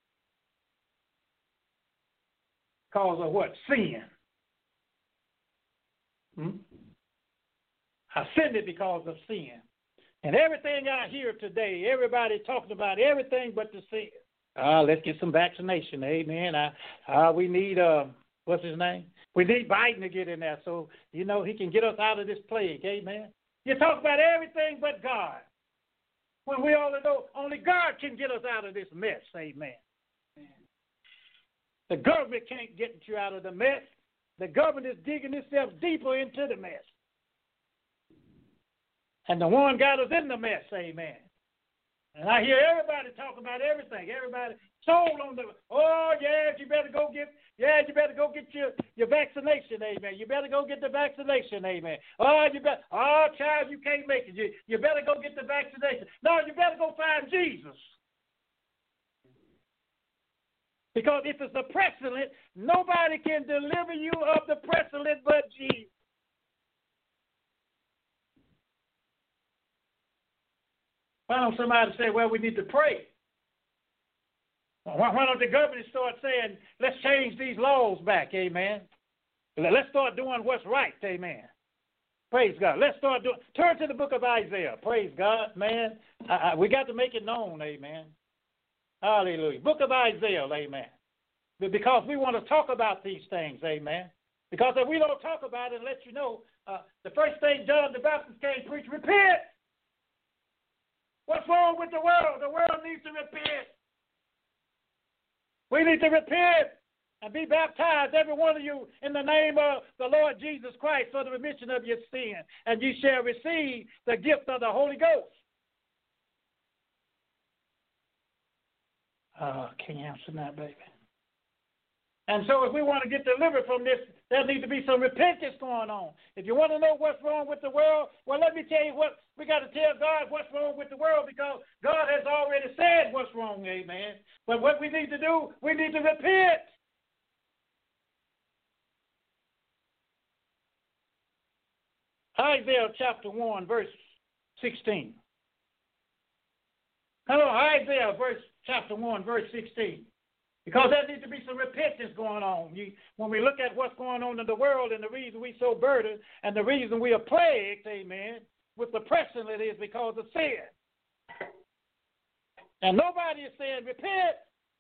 Cause of what? Sin. I send it because of sin. And everything I hear today, everybody talking about everything but the sin. Let's get some vaccination. Amen. We need, what's his name? We need Biden to get in there so, he can get us out of this plague. Amen. You talk about everything but God. When we all know only God can get us out of this mess. Amen. The government can't get you out of the mess. The government is digging itself deeper into the mess. And the one got us in the mess. Amen. And I hear everybody talk about everything. Everybody sold on you better go get your vaccination, amen. You better go get the vaccination, amen. Child, you can't make it. You better go get the vaccination. No, you better go find Jesus. Because if it's a precedent, nobody can deliver you of the precedent but Jesus. Why don't somebody say, well, we need to pray? Why don't the government start saying, let's change these laws back, amen? Let's start doing what's right, amen. Praise God. Let's start doing, turn to the book of Isaiah. Praise God, man. We got to make it known, amen. Hallelujah. Book of Isaiah, amen. Because we want to talk about these things, amen. Because if we don't talk about it and let you know, the first thing John the Baptist came to preach, repent. What's wrong with the world? The world needs to repent. We need to repent and be baptized, every one of you, in the name of the Lord Jesus Christ for the remission of your sin, and you shall receive the gift of the Holy Ghost. Can you answer that, baby? And so if we want to get delivered from this, there needs to be some repentance going on. If you want to know what's wrong with the world, well, let me tell you what, we got to tell God what's wrong with the world because God has already said what's wrong, amen. But what we need to do, we need to repent. Isaiah chapter 1, verse 16. Hello, Isaiah chapter 1, verse 16. Because there needs to be some repentance going on. When we look at what's going on in the world and the reason we're so burdened and the reason we are plagued, amen, with oppression, it is because of sin. And nobody is saying, repent.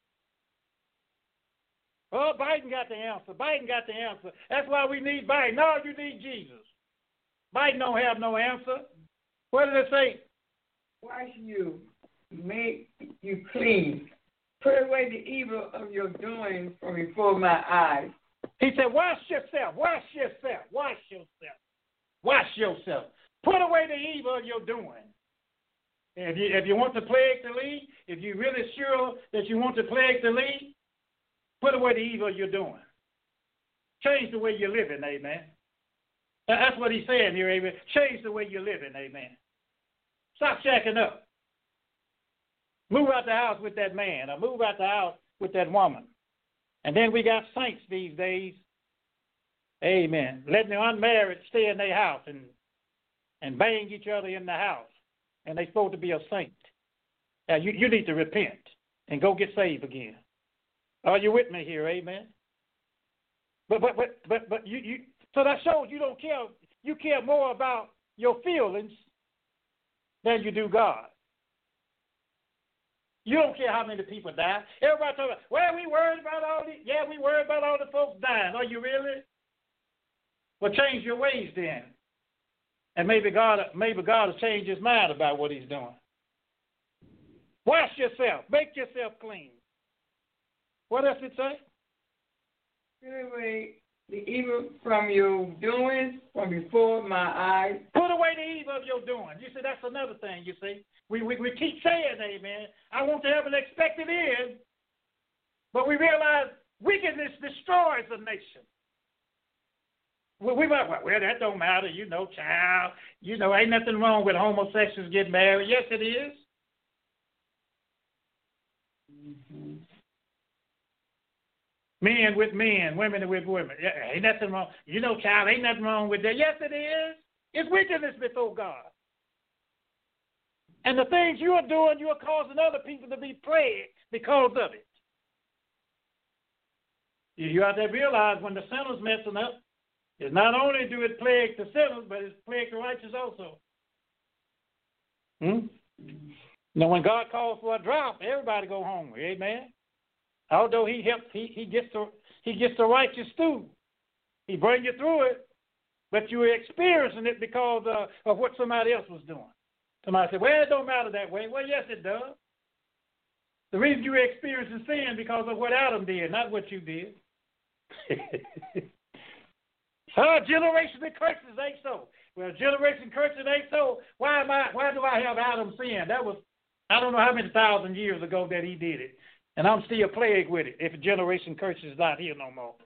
Oh, Biden got the answer. Biden got the answer. That's why we need Biden. No, you need Jesus. Biden don't have no answer. What did it say? Wash you, make you clean. Put away the evil of your doing from before my eyes. He said, wash yourself, wash yourself, wash yourself, wash yourself. Put away the evil of your doing. If you want the plague to leave, if you're really sure that you want the plague to leave, put away the evil you're doing. Change the way you're living, amen. That's what he's saying here, amen. Change the way you're living, amen. Stop shacking up. Move out the house with that man or move out the house with that woman. And then we got saints these days, amen, letting the unmarried stay in their house and bang each other in the house. And they're supposed to be a saint. Now, you need to repent and go get saved again. Are you with me here, amen? But you so that shows you don't care. You care more about your feelings than you do God. You don't care how many people die. Everybody talking about, well, we worried about all these. Yeah, we worried about all the folks dying. Are you really? Well, change your ways then. And maybe God will change his mind about what he's doing. Wash yourself. Make yourself clean. What else did it say? Put away the evil from your doings from before my eyes. Put away the evil of your doing. You see, that's another thing, you see. We keep saying, amen, I want to have an expected end, but we realize wickedness destroys a nation. We might, well, that don't matter, child. Ain't nothing wrong with homosexuals getting married. Yes, it is. Mm-hmm. Men with men, women with women. Yeah, ain't nothing wrong. Child, ain't nothing wrong with that. Yes, it is. It's wickedness before God. And the things you are doing, you are causing other people to be plagued because of it. You have to realize when the sinner's messing up, it's not only do it plague the sinners, but it's plague the righteous also. Now, when God calls for a drought, everybody go hungry. Amen. Although he gets the righteous too. He brings you through it, but you are experiencing it because of what somebody else was doing. Somebody said, well, it don't matter that way. Well, yes, it does. The reason you were experiencing sin because of what Adam did, not what you did. Generation of curses ain't so. Well, generation curses ain't so. Why do I have Adam's sin? That was, I don't know how many thousand years ago that he did it. And I'm still plagued with it if a generation curse is not here no more.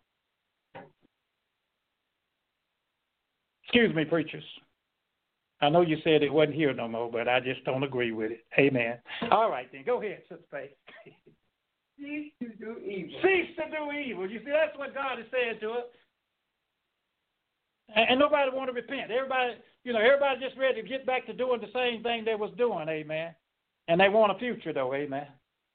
Excuse me, preachers. I know you said it wasn't here no more, but I just don't agree with it. Amen. All right, then. Go ahead, Sister Faith. Cease to do evil. Cease to do evil. You see, that's what God is saying to us. And nobody want to repent. Everybody just ready to get back to doing the same thing they was doing. Amen. And they want a future, though. Amen.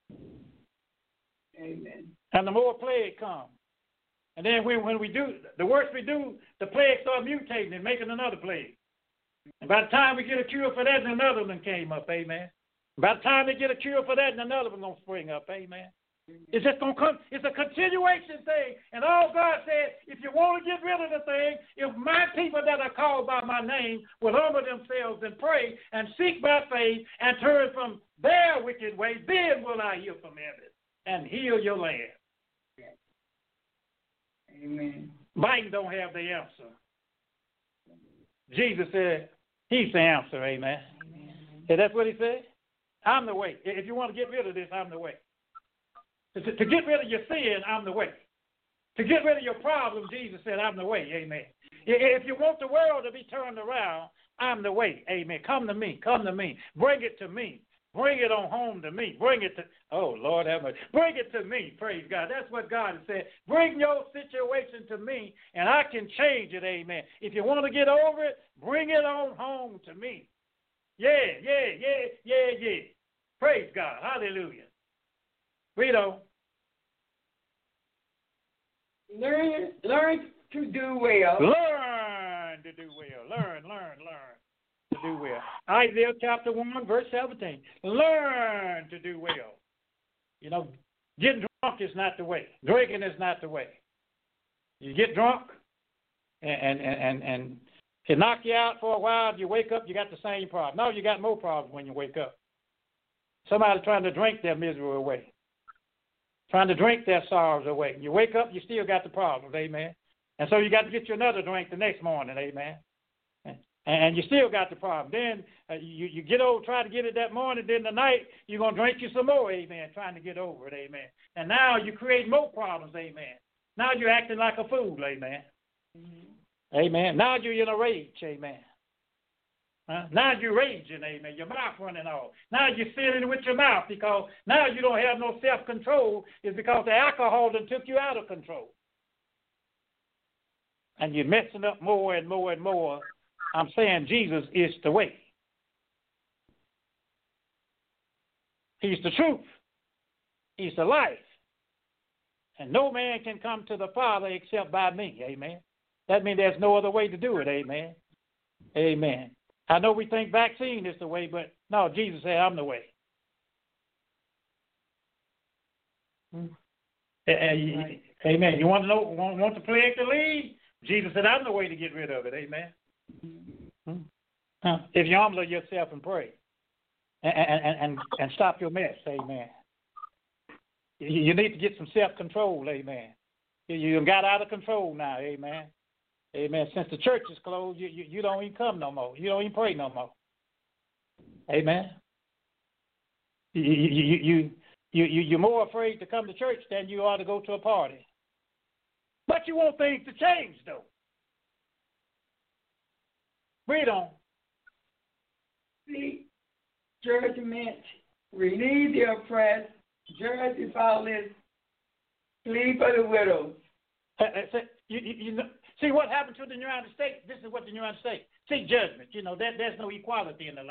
Amen. And the more plague comes. And then when we do, the worse we do, the plague start mutating and making another plague. And by the time we get a cure for that, another one came up. Amen. By the time they get a cure for that, another one going to spring up. Amen. It's just going to come. It's a continuation thing. And all God said, if you want to get rid of the thing, if my people that are called by my name will humble themselves and pray and seek by faith and turn from their wicked ways, then will I hear from heaven and heal your land. Amen. Biden don't have the answer. Jesus said he's the answer, amen. And that's what he said. I'm the way. If you want to get rid of this, I'm the way. To get rid of your sin, I'm the way. To get rid of your problem, Jesus said, I'm the way. Amen. If you want the world to be turned around, I'm the way. Amen. Come to me. Come to me. Bring it to me. Bring it on home to me. Bring it to, oh, Lord have mercy. Bring it to me. Praise God. That's what God has said. Bring your situation to me, and I can change it. Amen. If you want to get over it, bring it on home to me. Yeah. Praise God. Hallelujah. Read on. Learn to do well. Learn to do well. Learn to do well. Isaiah chapter 1, verse 17. Learn to do well. You know, getting drunk is not the way. Drinking is not the way. You get drunk, and it knock you out for a while. You wake up, you got the same problem. No, you got more problems when you wake up. Somebody trying to drink their misery away. Trying to drink their sorrows away. You wake up, you still got the problems, amen. And so you got to get you another drink the next morning, amen. And you still got the problem. Then you get over, try to get it that morning, then the night you're going to drink you some more, amen, trying to get over it, amen. And now you create more problems, amen. Now you're acting like a fool, amen. Mm-hmm. Amen. Now you're in a rage, amen. Now you're raging, amen. Your mouth running off. Now you're feeling with your mouth because now you don't have no self-control. It's because the alcohol done took you out of control. And you're messing up more and more and more. I'm saying Jesus is the way. He's the truth. He's the life. And no man can come to the Father except by me, amen. That means there's no other way to do it, amen. Amen. I know we think vaccine is the way, but no, Jesus said, I'm the way. Amen. You want to know, want the plague to leave? Jesus said, I'm the way to get rid of it, amen. If you humble yourself and pray and stop your mess, amen. You need to get some self-control, amen. You got out of control now, amen. Amen. Since the church is closed, you don't even come no more. You don't even pray no more. Amen. You're more afraid to come to church than you are to go to a party. But you want things to change, though. Read on. Seek judgment, relieve the oppressed, judge the fatherless, plead for the widows. You know, see what happened to the United States? This is what the United States seek judgment. You know, there's no equality in the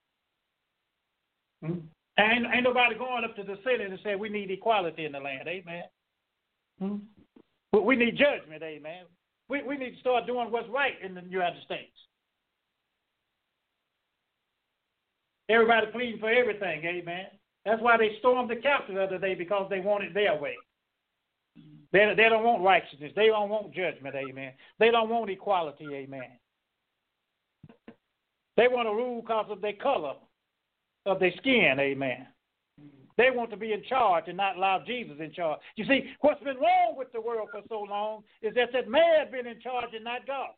land. Ain't nobody going up to the Senate and say we need equality in the land. Amen. But we need judgment. Amen. We need to start doing what's right in the United States. Everybody pleading for everything. Amen. That's why they stormed the Capitol the other day, because they want it their way. They don't want righteousness. They don't want judgment, amen. They don't want equality, amen. They want to rule because of their color, of their skin, amen. They want to be in charge and not allow Jesus in charge. You see, what's been wrong with the world for so long is that man has been in charge and not God.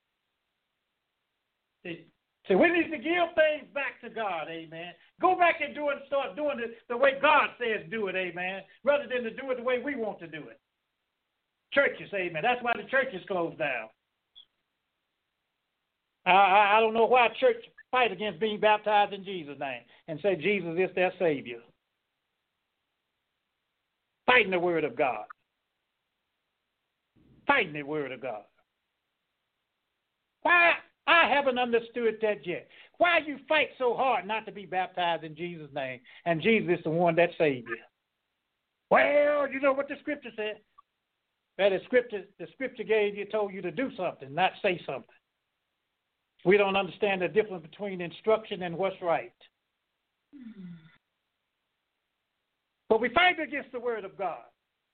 See, we need to give things back to God, amen. Go back and start doing it the way God says do it, amen, rather than to do it the way we want to do it. Churches, amen. That's why the church is closed down. I don't know why church fight against being baptized in Jesus' name and say Jesus is their Savior. Fighting the Word of God. Fighting the Word of God. Why? I haven't understood that yet. Why you fight so hard not to be baptized in Jesus' name and Jesus is the one that saved you? Well, you know what the Scripture said. That the scripture gave you, told you to do something, not say something. We don't understand the difference between instruction and what's right. But we fight against the Word of God.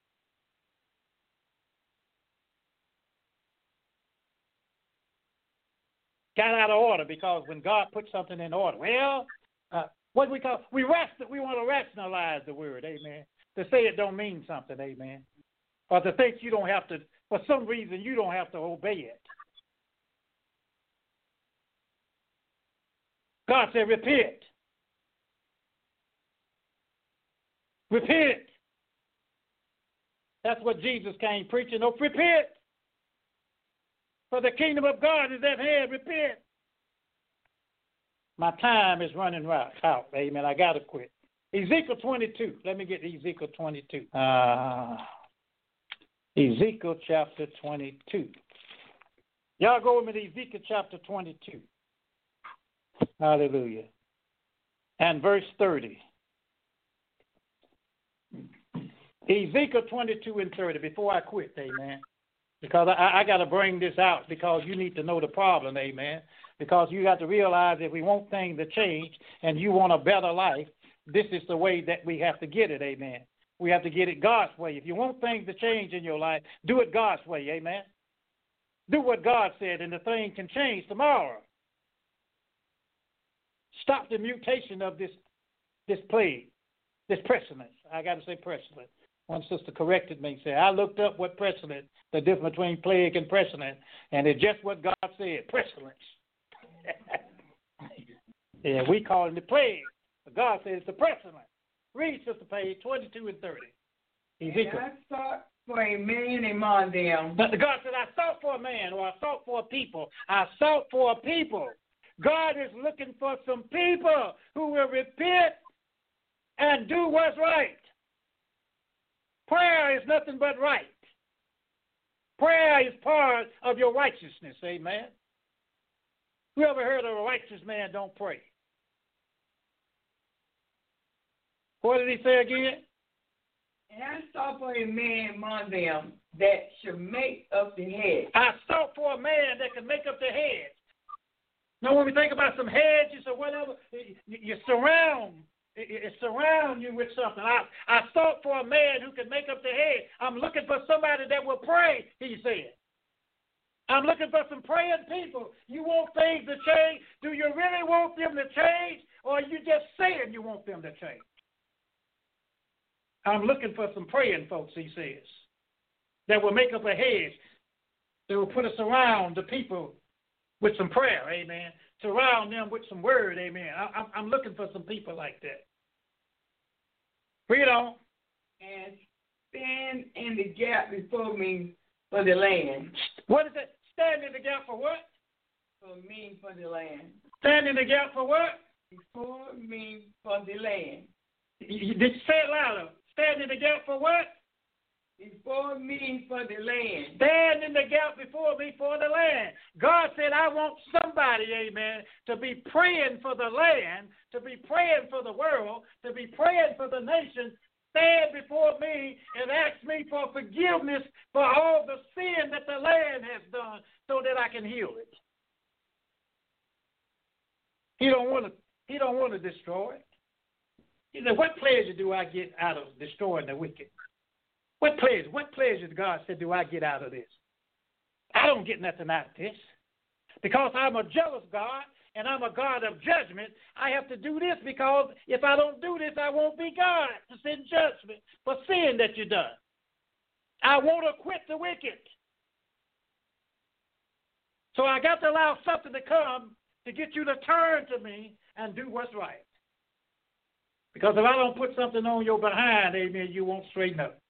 Got out of order because when God put something in order, what do we call? We want to rationalize the Word, amen. To say it don't mean something, amen. Or to think you don't have to, for some reason, you don't have to obey it. God said, repent. Repent. That's what Jesus came preaching. Oh, repent. For the kingdom of God is at hand. Repent. My time is running out. Amen. I got to quit. Ezekiel 22. Let me get Ezekiel 22. Ezekiel chapter 22. Y'all go with me to Ezekiel chapter 22. Hallelujah. And verse 30. Ezekiel 22 and 30. Before I quit, amen. Because I got to bring this out because you need to know the problem, amen. Because you got to realize if we want things to change and you want a better life, this is the way that we have to get it, amen. We have to get it God's way. If you want things to change in your life, do it God's way, amen. Do what God said and the thing can change tomorrow. Stop the mutation of this plague, this pestilence. I got to say pestilence. One sister corrected me and said, I looked up what pestilence, the difference between plague and pestilence, and it's just what God said, pestilence. Yeah, we call it the plague. But God says it's a pestilence. Read, Sister Page, 22 and 30. Ezekiel. And I sought for a man among them. But God said, I sought for a man, or I sought for a people. I sought for a people. God is looking for some people who will repent and do what's right. Prayer is nothing but right. Prayer is part of your righteousness, amen. You ever heard of a righteous man don't pray? What did he say again? And I sought for a man among them that should make up the head. I sought for a man that can make up the head. Now, when we think about some hedges or whatever, you surround you with something. I sought for a man who can make up the head. I'm looking for somebody that will pray, he said. I'm looking for some praying people. You want things to change? Do you really want them to change? Or are you just saying you want them to change? I'm looking for some praying folks, he says, that will make up a hedge, that will put us around the people with some prayer, amen. Surround them with some word, amen. I'm looking for some people like that. Read on. And stand in the gap before me for the land. What is it? Stand in the gap for what? For me for the land. Stand in the gap for what? Before me for the land. Did you say it louder? Stand in the gap for what? Before me for the land. Stand in the gap before me for the land. God said, I want somebody, amen, to be praying for the land, to be praying for the world, to be praying for the nation. Stand before me and ask me for forgiveness for all the sin that the land has done so that I can heal it. He don't want to destroy it. He said, what pleasure do I get out of destroying the wicked? What pleasure God said do I get out of this? I don't get nothing out of this. Because I'm a jealous God and I'm a God of judgment, I have to do this because if I don't do this, I won't be God to send judgment for sin that you've done. I want to quit the wicked. So I got to allow something to come to get you to turn to me and do what's right. Because if I don't put something on your behind, amen, you won't straighten up.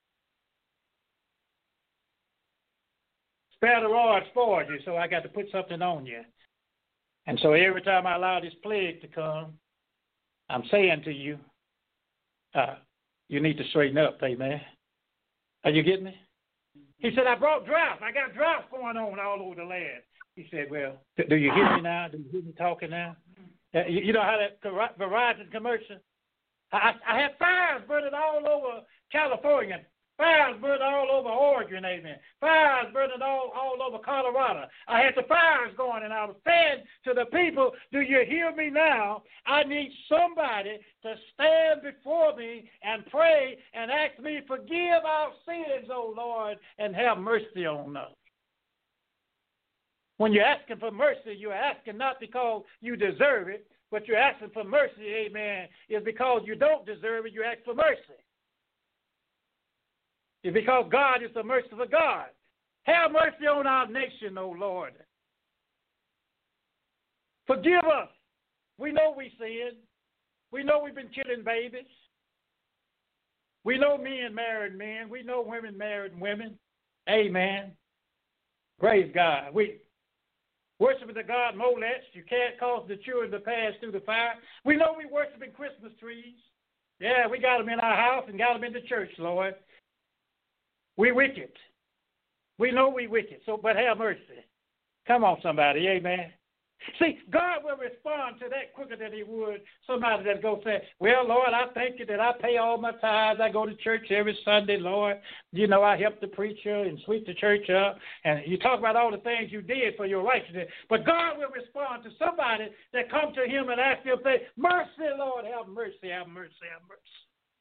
Spare the rod, spoil you, so I got to put something on you. And so every time I allow this plague to come, I'm saying to you, you need to straighten up, amen. Are you getting me? He said, I brought drought. I got drought going on all over the land. He said, well, do you hear me now? Do you hear me talking now? You know how that Verizon commercial? I had fires burning all over California. Fires burning all over Oregon, amen. Fires burning all over Colorado. I had the fires going, and I was saying to the people, do you hear me now? I need somebody to stand before me and pray and ask me, forgive our sins, O Lord, and have mercy on us. When you're asking for mercy, you're asking not because you deserve it, but you're asking for mercy, amen, is because you don't deserve it, you ask for mercy. It's because God is a merciful God. Have mercy on our nation, O Lord. Forgive us. We know we sinned. We know we've been killing babies. We know men married men. We know women married women. Amen. Praise God. We worshiping the god Molech. You can't cause the children to pass through the fire. We know we worshiping Christmas trees. Yeah, we got them in our house and got them in the church, Lord. We wicked. We know we wicked, so but have mercy. Come on, somebody. Amen. See, God will respond to that quicker than he would somebody that go say, well, Lord, I thank you that I pay all my tithes. I go to church every Sunday, Lord. You know, I help the preacher and sweep the church up. And you talk about all the things you did for your righteousness. But God will respond to somebody that come to him and ask him, say, mercy, Lord, have mercy, have mercy, have mercy.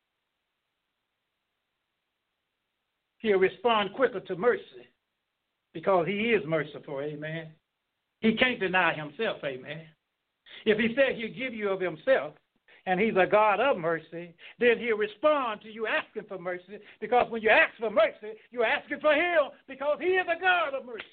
He'll respond quicker to mercy because he is merciful, amen. He can't deny himself, amen. If he said he'll give you of himself, and he's a God of mercy, then he'll respond to you asking for mercy, because when you ask for mercy, you're asking for him, because he is a God of mercy.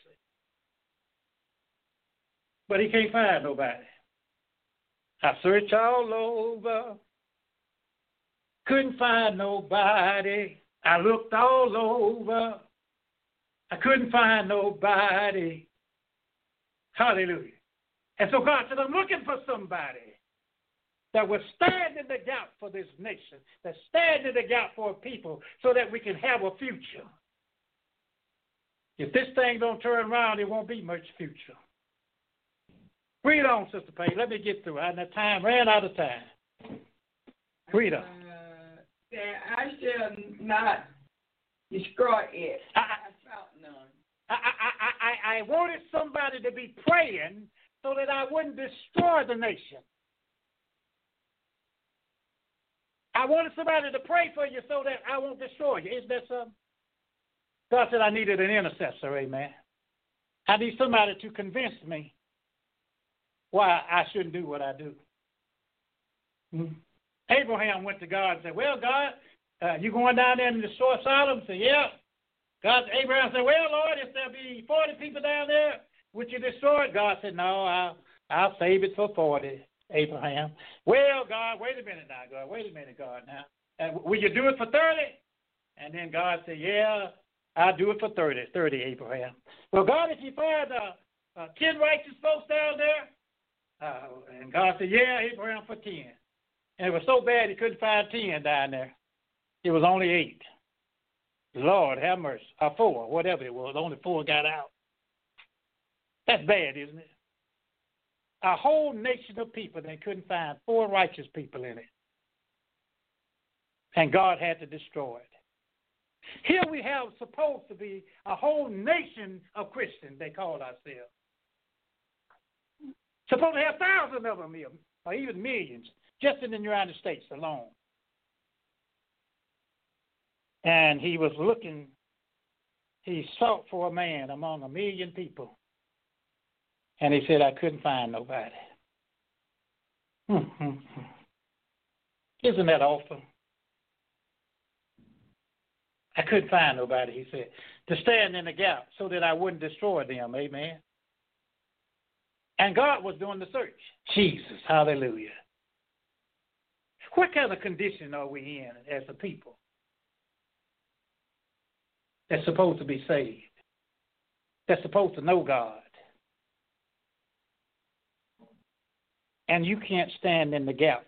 But he can't find nobody. I searched all over, couldn't find nobody. I looked all over, I couldn't find nobody. Hallelujah. And so God said, I'm looking for somebody that will stand in the gap for this nation, that stand in the gap for people so that we can have a future. If this thing don't turn around, there won't be much future. Read on, Sister Page. Let me get through. The time ran out of time. Read on. I shall not destroy it. I felt none. I wanted somebody to be praying so that I wouldn't destroy the nation. I wanted somebody to pray for you so that I won't destroy you. Isn't that something? God said I needed an intercessor, amen. I need somebody to convince me why I shouldn't do what I do. Abraham went to God and said, well, God, you going down there and destroy Sodom? He said, yeah. Abraham said, well, Lord, if there be 40 people down there, would you destroy it? God said, no, I'll save it for 40, Abraham. Well, God, wait a minute now, God. Wait a minute, God, now. Will you do it for 30? And then God said, yeah, I'll do it for 30, Abraham. Well, God, if you find 10 righteous folks down there, and God said, yeah, Abraham, for 10. And it was so bad he couldn't find 10 down there. It was only 8. Lord, have mercy. Or 4, whatever it was. Only 4 got out. That's bad, isn't it? A whole nation of people, they couldn't find 4 righteous people in it. And God had to destroy it. Here we have supposed to be a whole nation of Christians, they call ourselves. Supposed to have thousands of them here, or even millions, just in the United States alone. And he was looking, he sought for a man among 1 million people. And he said, I couldn't find nobody. Isn't that awful? I couldn't find nobody, he said, to stand in the gap so that I wouldn't destroy them. Amen. And God was doing the search. Jesus, hallelujah. What kind of condition are we in as a people that's supposed to be saved, that's supposed to know God? And you can't stand in the gap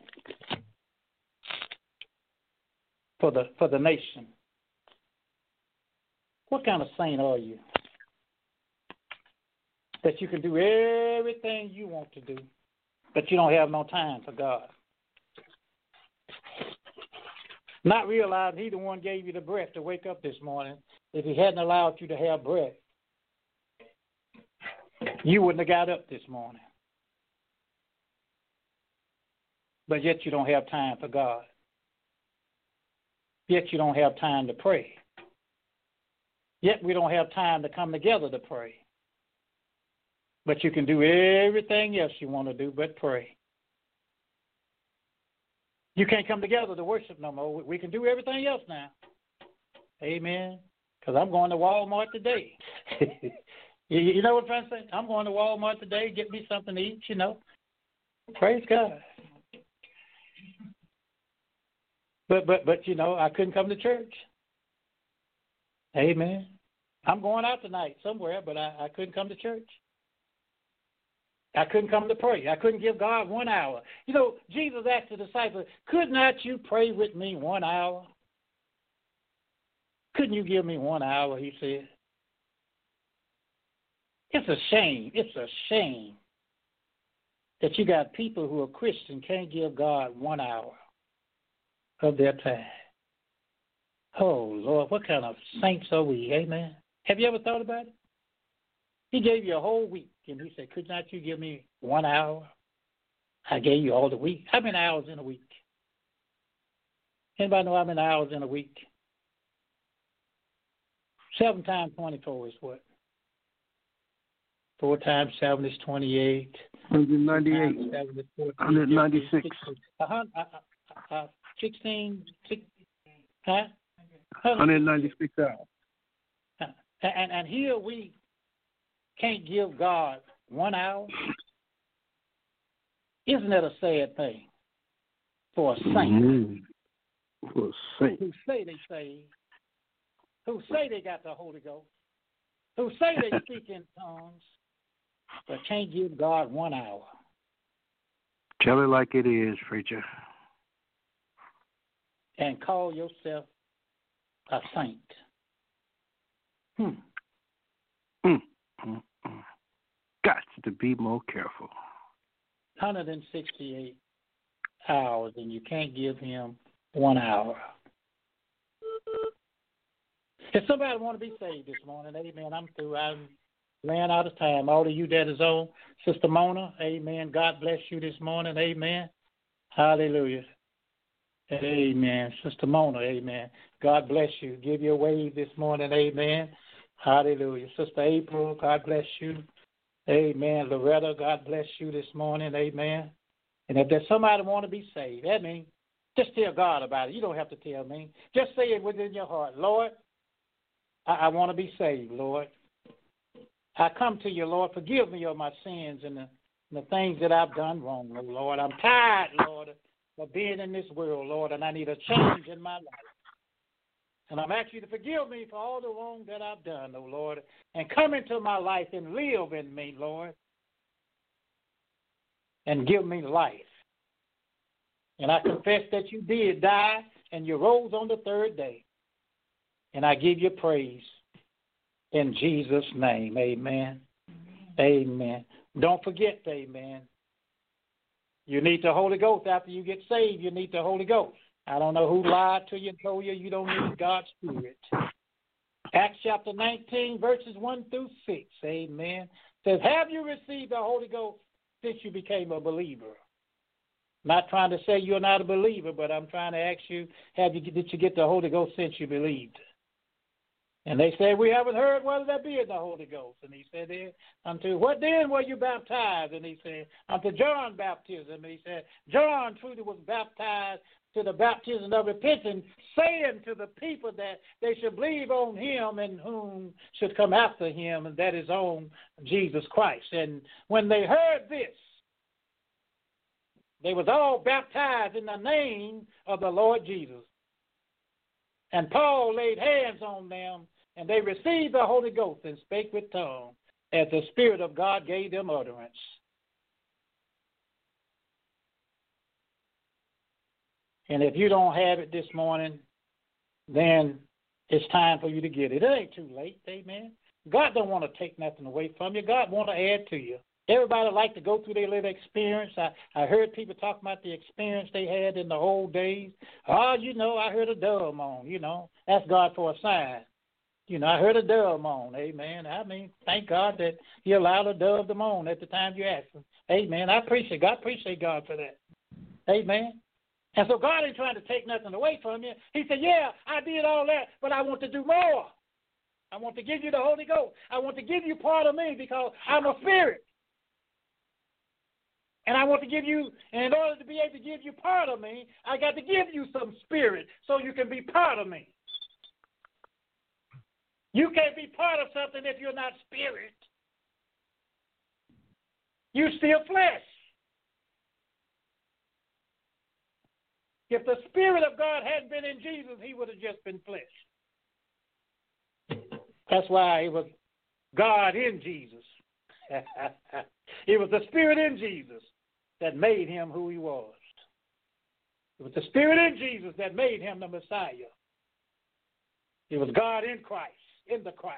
for the nation. What kind of saint are you that you can do everything you want to do, but you don't have no time for God? Not realizing he the one gave you the breath to wake up this morning. If he hadn't allowed you to have breath, you wouldn't have got up this morning. But yet you don't have time for God. Yet you don't have time to pray. Yet we don't have time to come together to pray. But you can do everything else you want to do but pray. You can't come together to worship no more. We can do everything else now. Amen. Because I'm going to Walmart today. You know what I'm trying to say? I'm going to Walmart today, get me something to eat, you know. Praise God. But you know, I couldn't come to church. Amen. I'm going out tonight somewhere, but I couldn't come to church. I couldn't come to pray. I couldn't give God 1 hour. You know, Jesus asked the disciples, could not you pray with me 1 hour? Couldn't you give me 1 hour, he said. It's a shame. It's a shame that you got people who are Christian can't give God 1 hour of their time. Oh, Lord, what kind of saints are we? Amen. Have you ever thought about it? He gave you a whole week, and he said, could not you give me 1 hour? I gave you all the week. How many hours in a week? Anybody know how many hours in a week? 7 times 24 is what? 4 times 7 is 28. 198. 7 is 14, 196. 16, huh? 196 hours. And here we can't give God 1 hour. Isn't that a sad thing for a saint? For a saint. Who say they saved, who say they got the Holy Ghost, who say they speak in tongues, but can't give God 1 hour. Tell it like it is, preacher. And call yourself a saint. Got to be more careful. 168 hours, and you can't give him 1 hour. If somebody want to be saved this morning, amen, I'm through. I'm ran out of time. All of you that is on, Sister Mona, amen, God bless you this morning, amen. Hallelujah. Amen. Sister Mona, amen. God bless you. Give you a wave this morning, amen. Hallelujah. Sister April, God bless you. Amen. Loretta, God bless you this morning, amen. And if there's somebody want to be saved, that means just tell God about it. You don't have to tell me. Just say it within your heart. Lord, I want to be saved, Lord. I come to you, Lord. Forgive me of my sins and the things that I've done wrong, oh Lord. I'm tired, Lord, of being in this world, Lord, and I need a change in my life. And I'm asking you to forgive me for all the wrong that I've done, oh Lord, and come into my life and live in me, Lord, and give me life. And I confess that you did die and you rose on the third day. And I give you praise in Jesus' name. Amen. Amen. Don't forget, amen. You need the Holy Ghost after you get saved. You need the Holy Ghost. I don't know who lied to you and told you don't need God's Spirit. Acts chapter 19, verses 1 through 6, amen, says, have you received the Holy Ghost since you became a believer? Not trying to say you're not a believer, but I'm trying to ask you, did you get the Holy Ghost since you believed? And they said, we haven't heard whether there be in the Holy Ghost. And he said, unto what then were you baptized? And he said, unto John baptism. And he said, John truly was baptized to the baptism of repentance, saying to the people that they should believe on him and whom should come after him, and that is on Jesus Christ. And when they heard this, they was all baptized in the name of the Lord Jesus. And Paul laid hands on them, and they received the Holy Ghost and spake with tongues, as the Spirit of God gave them utterance. And if you don't have it this morning, then it's time for you to get it. It ain't too late, amen. God don't want to take nothing away from you. God want to add to you. Everybody like to go through their little experience. I heard people talk about the experience they had in the old days. Oh, I heard a dove moan, Ask God for a sign. I heard a dove moan, amen. I mean, thank God that he allowed a dove to moan at the time you asked him. Amen. I appreciate God for that. Amen. And so God ain't trying to take nothing away from you. He said, yeah, I did all that, but I want to do more. I want to give you the Holy Ghost. I want to give you part of me because I'm a spirit. And I want to give you, and in order to be able to give you part of me, I got to give you some spirit so you can be part of me. You can't be part of something if you're not spirit. You still flesh. If the Spirit of God hadn't been in Jesus, he would have just been flesh. That's why it was God in Jesus. It was the Spirit in Jesus that made him who he was. It was the Spirit in Jesus that made him the Messiah. It was God in Christ, in the Christ.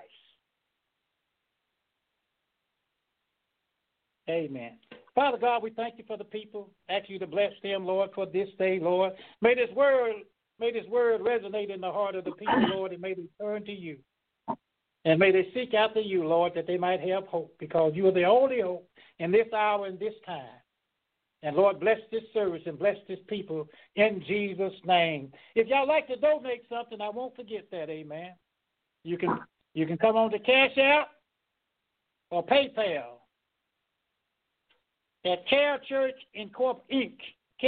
Amen. Father God, we thank you for the people. Ask you to bless them, Lord, for this day, Lord. May this word resonate in the heart of the people, Lord, and may they turn to you. And may they seek after you, Lord, that they might have hope, because you are the only hope in this hour and this time. And, Lord, bless this service and bless this people in Jesus' name. If y'all like to donate something, I won't forget that, amen. You can come on to Cash App or PayPal at Care Church Inc.,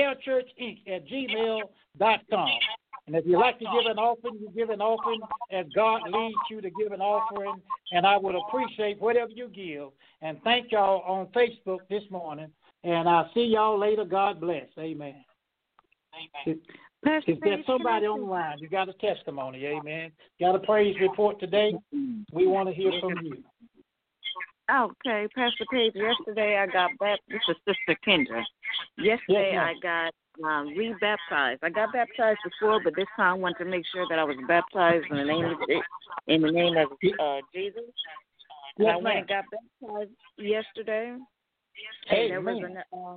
carechurchinc@gmail.com. And if you like to give an offering, you give an offering as God leads you to give an offering, and I would appreciate whatever you give. And thank y'all on Facebook this morning, and I'll see y'all later. God bless. Amen. Amen. Is there somebody on the line? You got a testimony, amen. Got a praise report today? We want to hear from you. Okay, Pastor Page, yesterday I got baptized. This is Sister Kendra. Yesterday I got re-baptized. I got baptized before, but this time I wanted to make sure that I was baptized in the name of Jesus. And I went and got baptized yesterday. And there was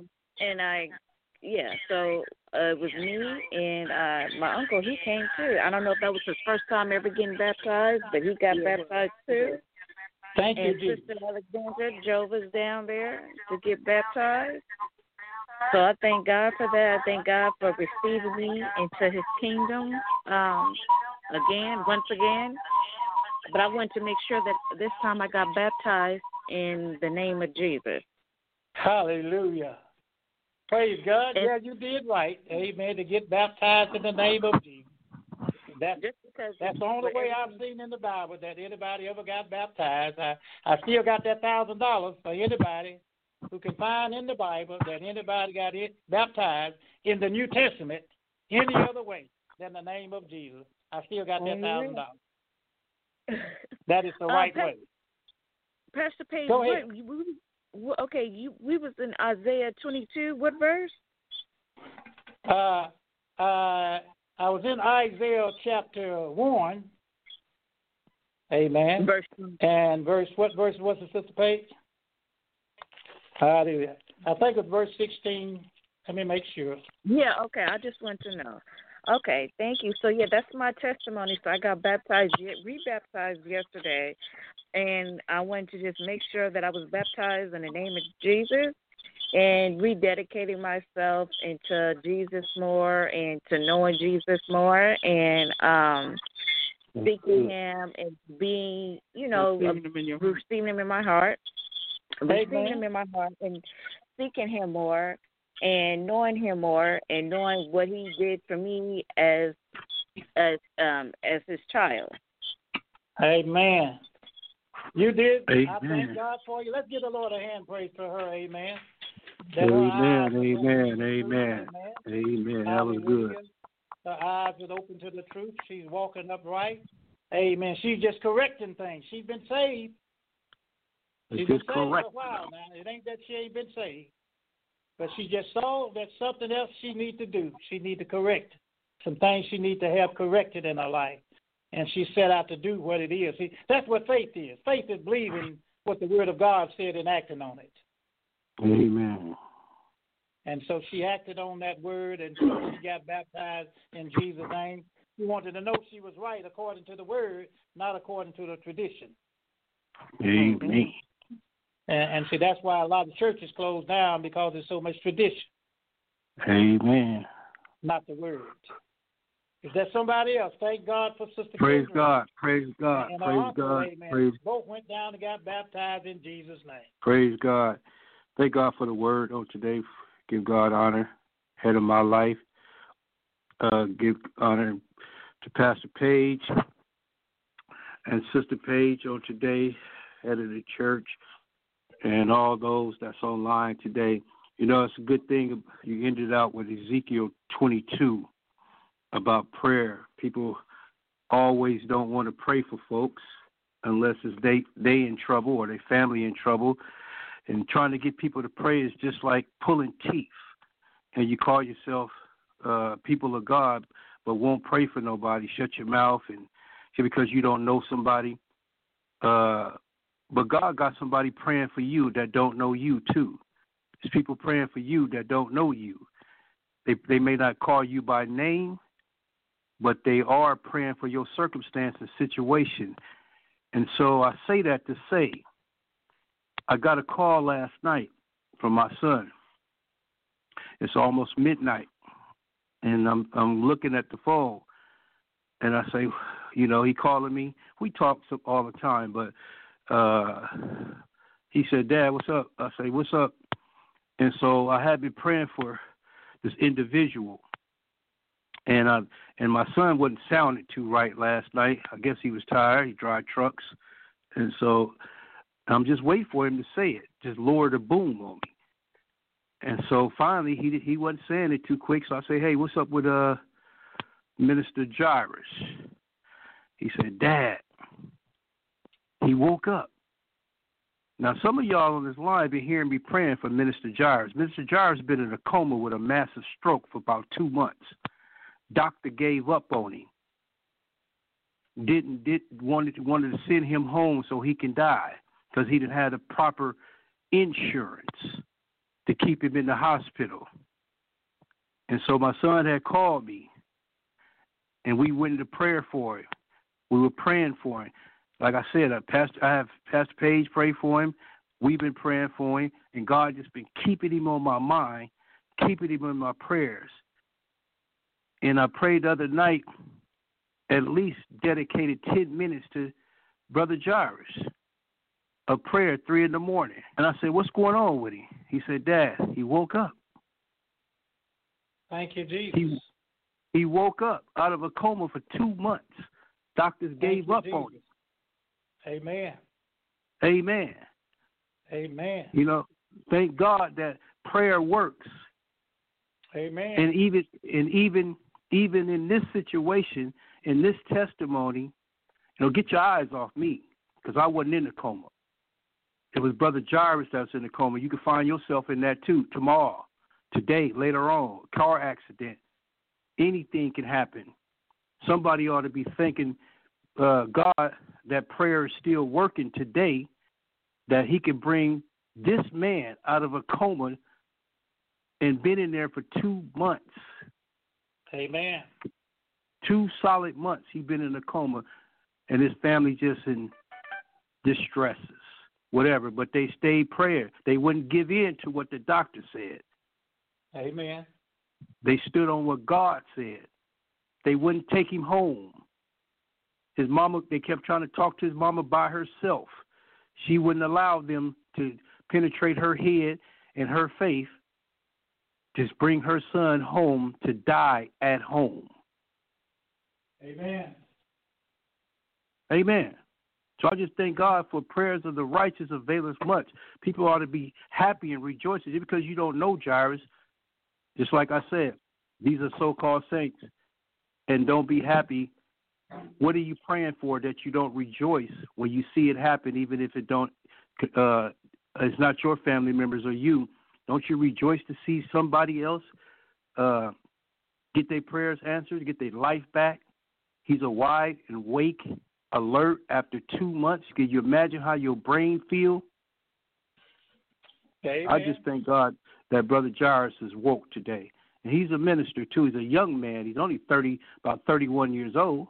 so it was me and my uncle. He came too. I don't know if that was his first time ever getting baptized, but he got baptized too. Thank you, Jesus. Sister Alexandra Joe was down there to get baptized. So I thank God for that. I thank God for receiving me into his kingdom once again. But I want to make sure that this time I got baptized in the name of Jesus. Hallelujah. Praise God. Yeah, you did right. Amen. To get baptized in the name of Jesus. That's the only way I've seen in the Bible that anybody ever got baptized. I still got that $1,000 for anybody who can find in the Bible that anybody got baptized in the New Testament any other way than the name of Jesus. I still got that $1,000. That is the right way. Pastor Page, go ahead. We was in Isaiah 22. What verse? I was in Isaiah chapter 1. Amen. And what verse was it, Sister Page? Hallelujah. I think it's verse 16. Let me make sure. Yeah, okay. I just want to know. Okay, thank you. So, that's my testimony. So I got re-baptized yesterday, and I wanted to just make sure that I was baptized in the name of Jesus and rededicating myself into Jesus more and to knowing Jesus more and seeking him and being, receiving him in my heart. Receiving him in my heart and seeking him more and knowing him more and knowing what he did for me as his child. Amen. You did. Amen. I thank God for you. Let's give the Lord a hand praise for her. Amen. Amen. That was good. Her eyes are open to the truth. She's walking upright. Amen. She's just correcting things. She's been saved. She's been saved for a while now. It ain't that she ain't been saved. But she just saw that something else she needs to do. She needs to correct some things she needs to have corrected in her life. And she set out to do what it is. See, that's what faith is. Faith is believing what the Word of God said and acting on it. Amen. And so she acted on that word, and she got baptized in Jesus' name. She wanted to know she was right according to the word, not according to the tradition. Amen. And see, that's why a lot of churches close down, because there's so much tradition. Amen. Not the word. Is there somebody else? Thank God for Sister Praise Kendra. God. Praise God. And Praise uncle, God. Amen. Both went down and got baptized in Jesus' name. Praise God. Thank God for the word on today. Give God honor, head of my life. Give honor to Pastor Page and Sister Page on today, head of the church, and all those that's online today. It's a good thing you ended out with Ezekiel 22. about prayer. People always don't want to pray for folks unless it's they in trouble or their family in trouble. And trying to get people to pray is just like pulling teeth. And you call yourself people of God, but won't pray for nobody. Shut your mouth and because you don't know somebody. But God got somebody praying for you that don't know you too. There's people praying for you that don't know you. They may not call you by name, but they are praying for your circumstance and situation. And so I say that to say, I got a call last night from my son. It's almost midnight, and I'm looking at the phone, and I say, you know, he calling me. We talk all the time, but he said, Dad, what's up? I say, what's up? And so I had been praying for this individual, and my son wasn't sounding too right last night. I guess he was tired. He drives trucks, and so I'm just waiting for him to say it, just lower the boom on me. And so finally he wasn't saying it too quick, so I say, hey, what's up with Minister Jairus? He said, Dad, he woke up. Now, some of y'all on this line been hearing me praying for Minister Jairus. Minister Jairus has been in a coma with a massive stroke for about 2 months. Doctor gave up on him. Wanted to send him home so he can die because he didn't have the proper insurance to keep him in the hospital. And so my son had called me, and we went into prayer for him. We were praying for him. Like I said, I have Pastor Page pray for him. We've been praying for him, and God just been keeping him on my mind, keeping him in my prayers. And I prayed the other night, at least dedicated 10 minutes to Brother Jairus, a prayer at 3 in the morning. And I said, what's going on with him? He said, Dad, he woke up. Thank you, Jesus. He woke up out of a coma for 2 months. Doctors gave up on him. Amen. Amen. Amen. You know, thank God that prayer works. Amen. And even in this situation, in this testimony, you know, get your eyes off me because I wasn't in the coma. It was Brother Jairus that was in the coma. You can find yourself in that too tomorrow, today, later on. Car accident. Anything can happen. Somebody ought to be thanking God that prayer is still working today, that he can bring this man out of a coma and been in there for 2 months. Amen. 2 solid months he's been in a coma, and his family just in distresses, whatever. But they stayed prayer. They wouldn't give in to what the doctor said. Amen. They stood on what God said. They wouldn't take him home. His mama, they kept trying to talk to his mama by herself. She wouldn't allow them to penetrate her head and her faith, just bring her son home to die at home. Amen. Amen. So I just thank God for prayers of the righteous availeth much. People ought to be happy and rejoicing. Just because you don't know Jairus, just like I said, these are so-called saints. And don't be happy. What are you praying for that you don't rejoice when you see it happen, even if it don't? It's not your family members or you. Don't you rejoice to see somebody else get their prayers answered, get their life back? He's a wide and awake, alert after 2 months. Can you imagine how your brain feel? Amen. I just thank God that Brother Jairus is woke today. And he's a minister, too. He's a young man. He's only about 31 years old.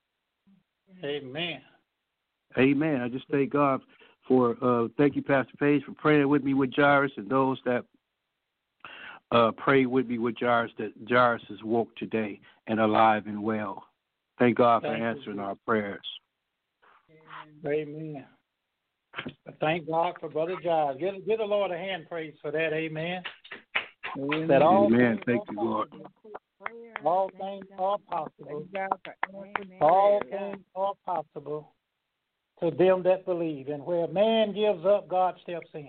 Amen. Amen. I just thank God for, thank you, Pastor Page, for praying with me with Jairus, and those that prayed with me with Jairus, that Jairus is woke today and alive and well. Thank God for answering our prayers. Amen. Thank God for Brother Jairus. Give the Lord a hand praise for that. Amen. That all Amen. Thank you, Lord. All things are possible. All things are possible to them that believe. And where man gives up, God steps in.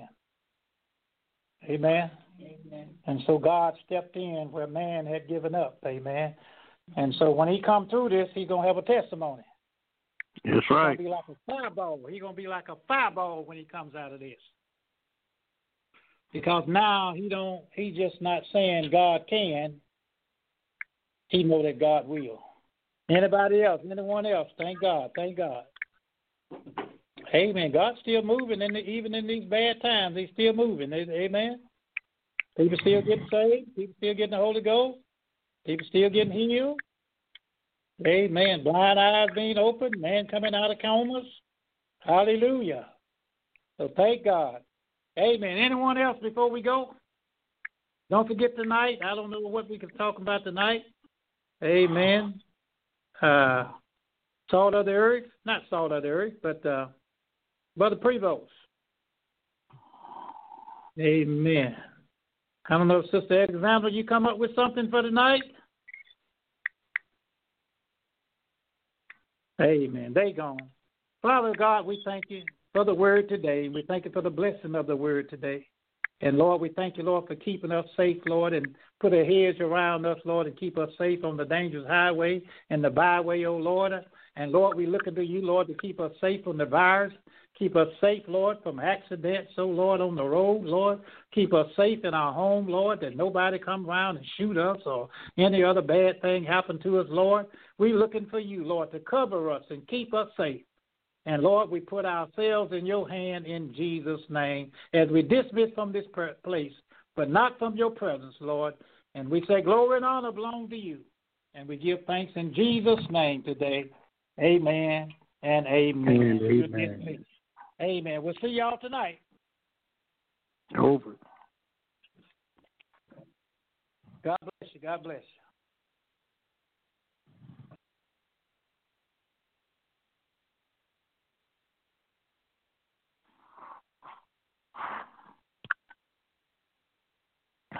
Amen. Amen. And so God stepped in where man had given up. Amen. And so when he come through this, he's going to have a testimony. That's right. He's going to be like a fireball. He's going to be like a fireball when he comes out of this. Because now he's just not saying God can. He know that God will. Anybody else, anyone else, thank God, thank God. Amen. God's still moving, even in these bad times. He's still moving. Amen. People still getting saved. People still getting the Holy Ghost. People still getting healed. Amen. Blind eyes being opened. Man coming out of comas. Hallelujah. So thank God. Amen. Anyone else before we go? Don't forget tonight. I don't know what we can talk about tonight. Amen. Salt of the earth. Not salt of the earth, but Brother Prevost. Amen. I don't know, Sister Alexandra, you come up with something for tonight? Amen. They gone. Father God, we thank you for the word today. We thank you for the blessing of the word today. And Lord, we thank you, Lord, for keeping us safe, Lord, and put a hedge around us, Lord, and keep us safe on the dangerous highway and the byway, oh Lord. And Lord, we look unto you, Lord, to keep us safe from the virus. Keep us safe, Lord, from accidents, oh Lord, on the road, Lord. Keep us safe in our home, Lord, that nobody come around and shoot us or any other bad thing happen to us, Lord. We're looking for you, Lord, to cover us and keep us safe. And Lord, we put ourselves in your hand in Jesus' name as we dismiss from this place, but not from your presence, Lord. And we say glory and honor belong to you. And we give thanks in Jesus' name today. Amen and amen. Amen. Amen. We'll see y'all tonight. Over. God bless you. God bless you.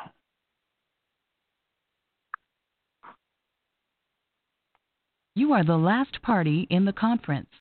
You are the last party in the conference.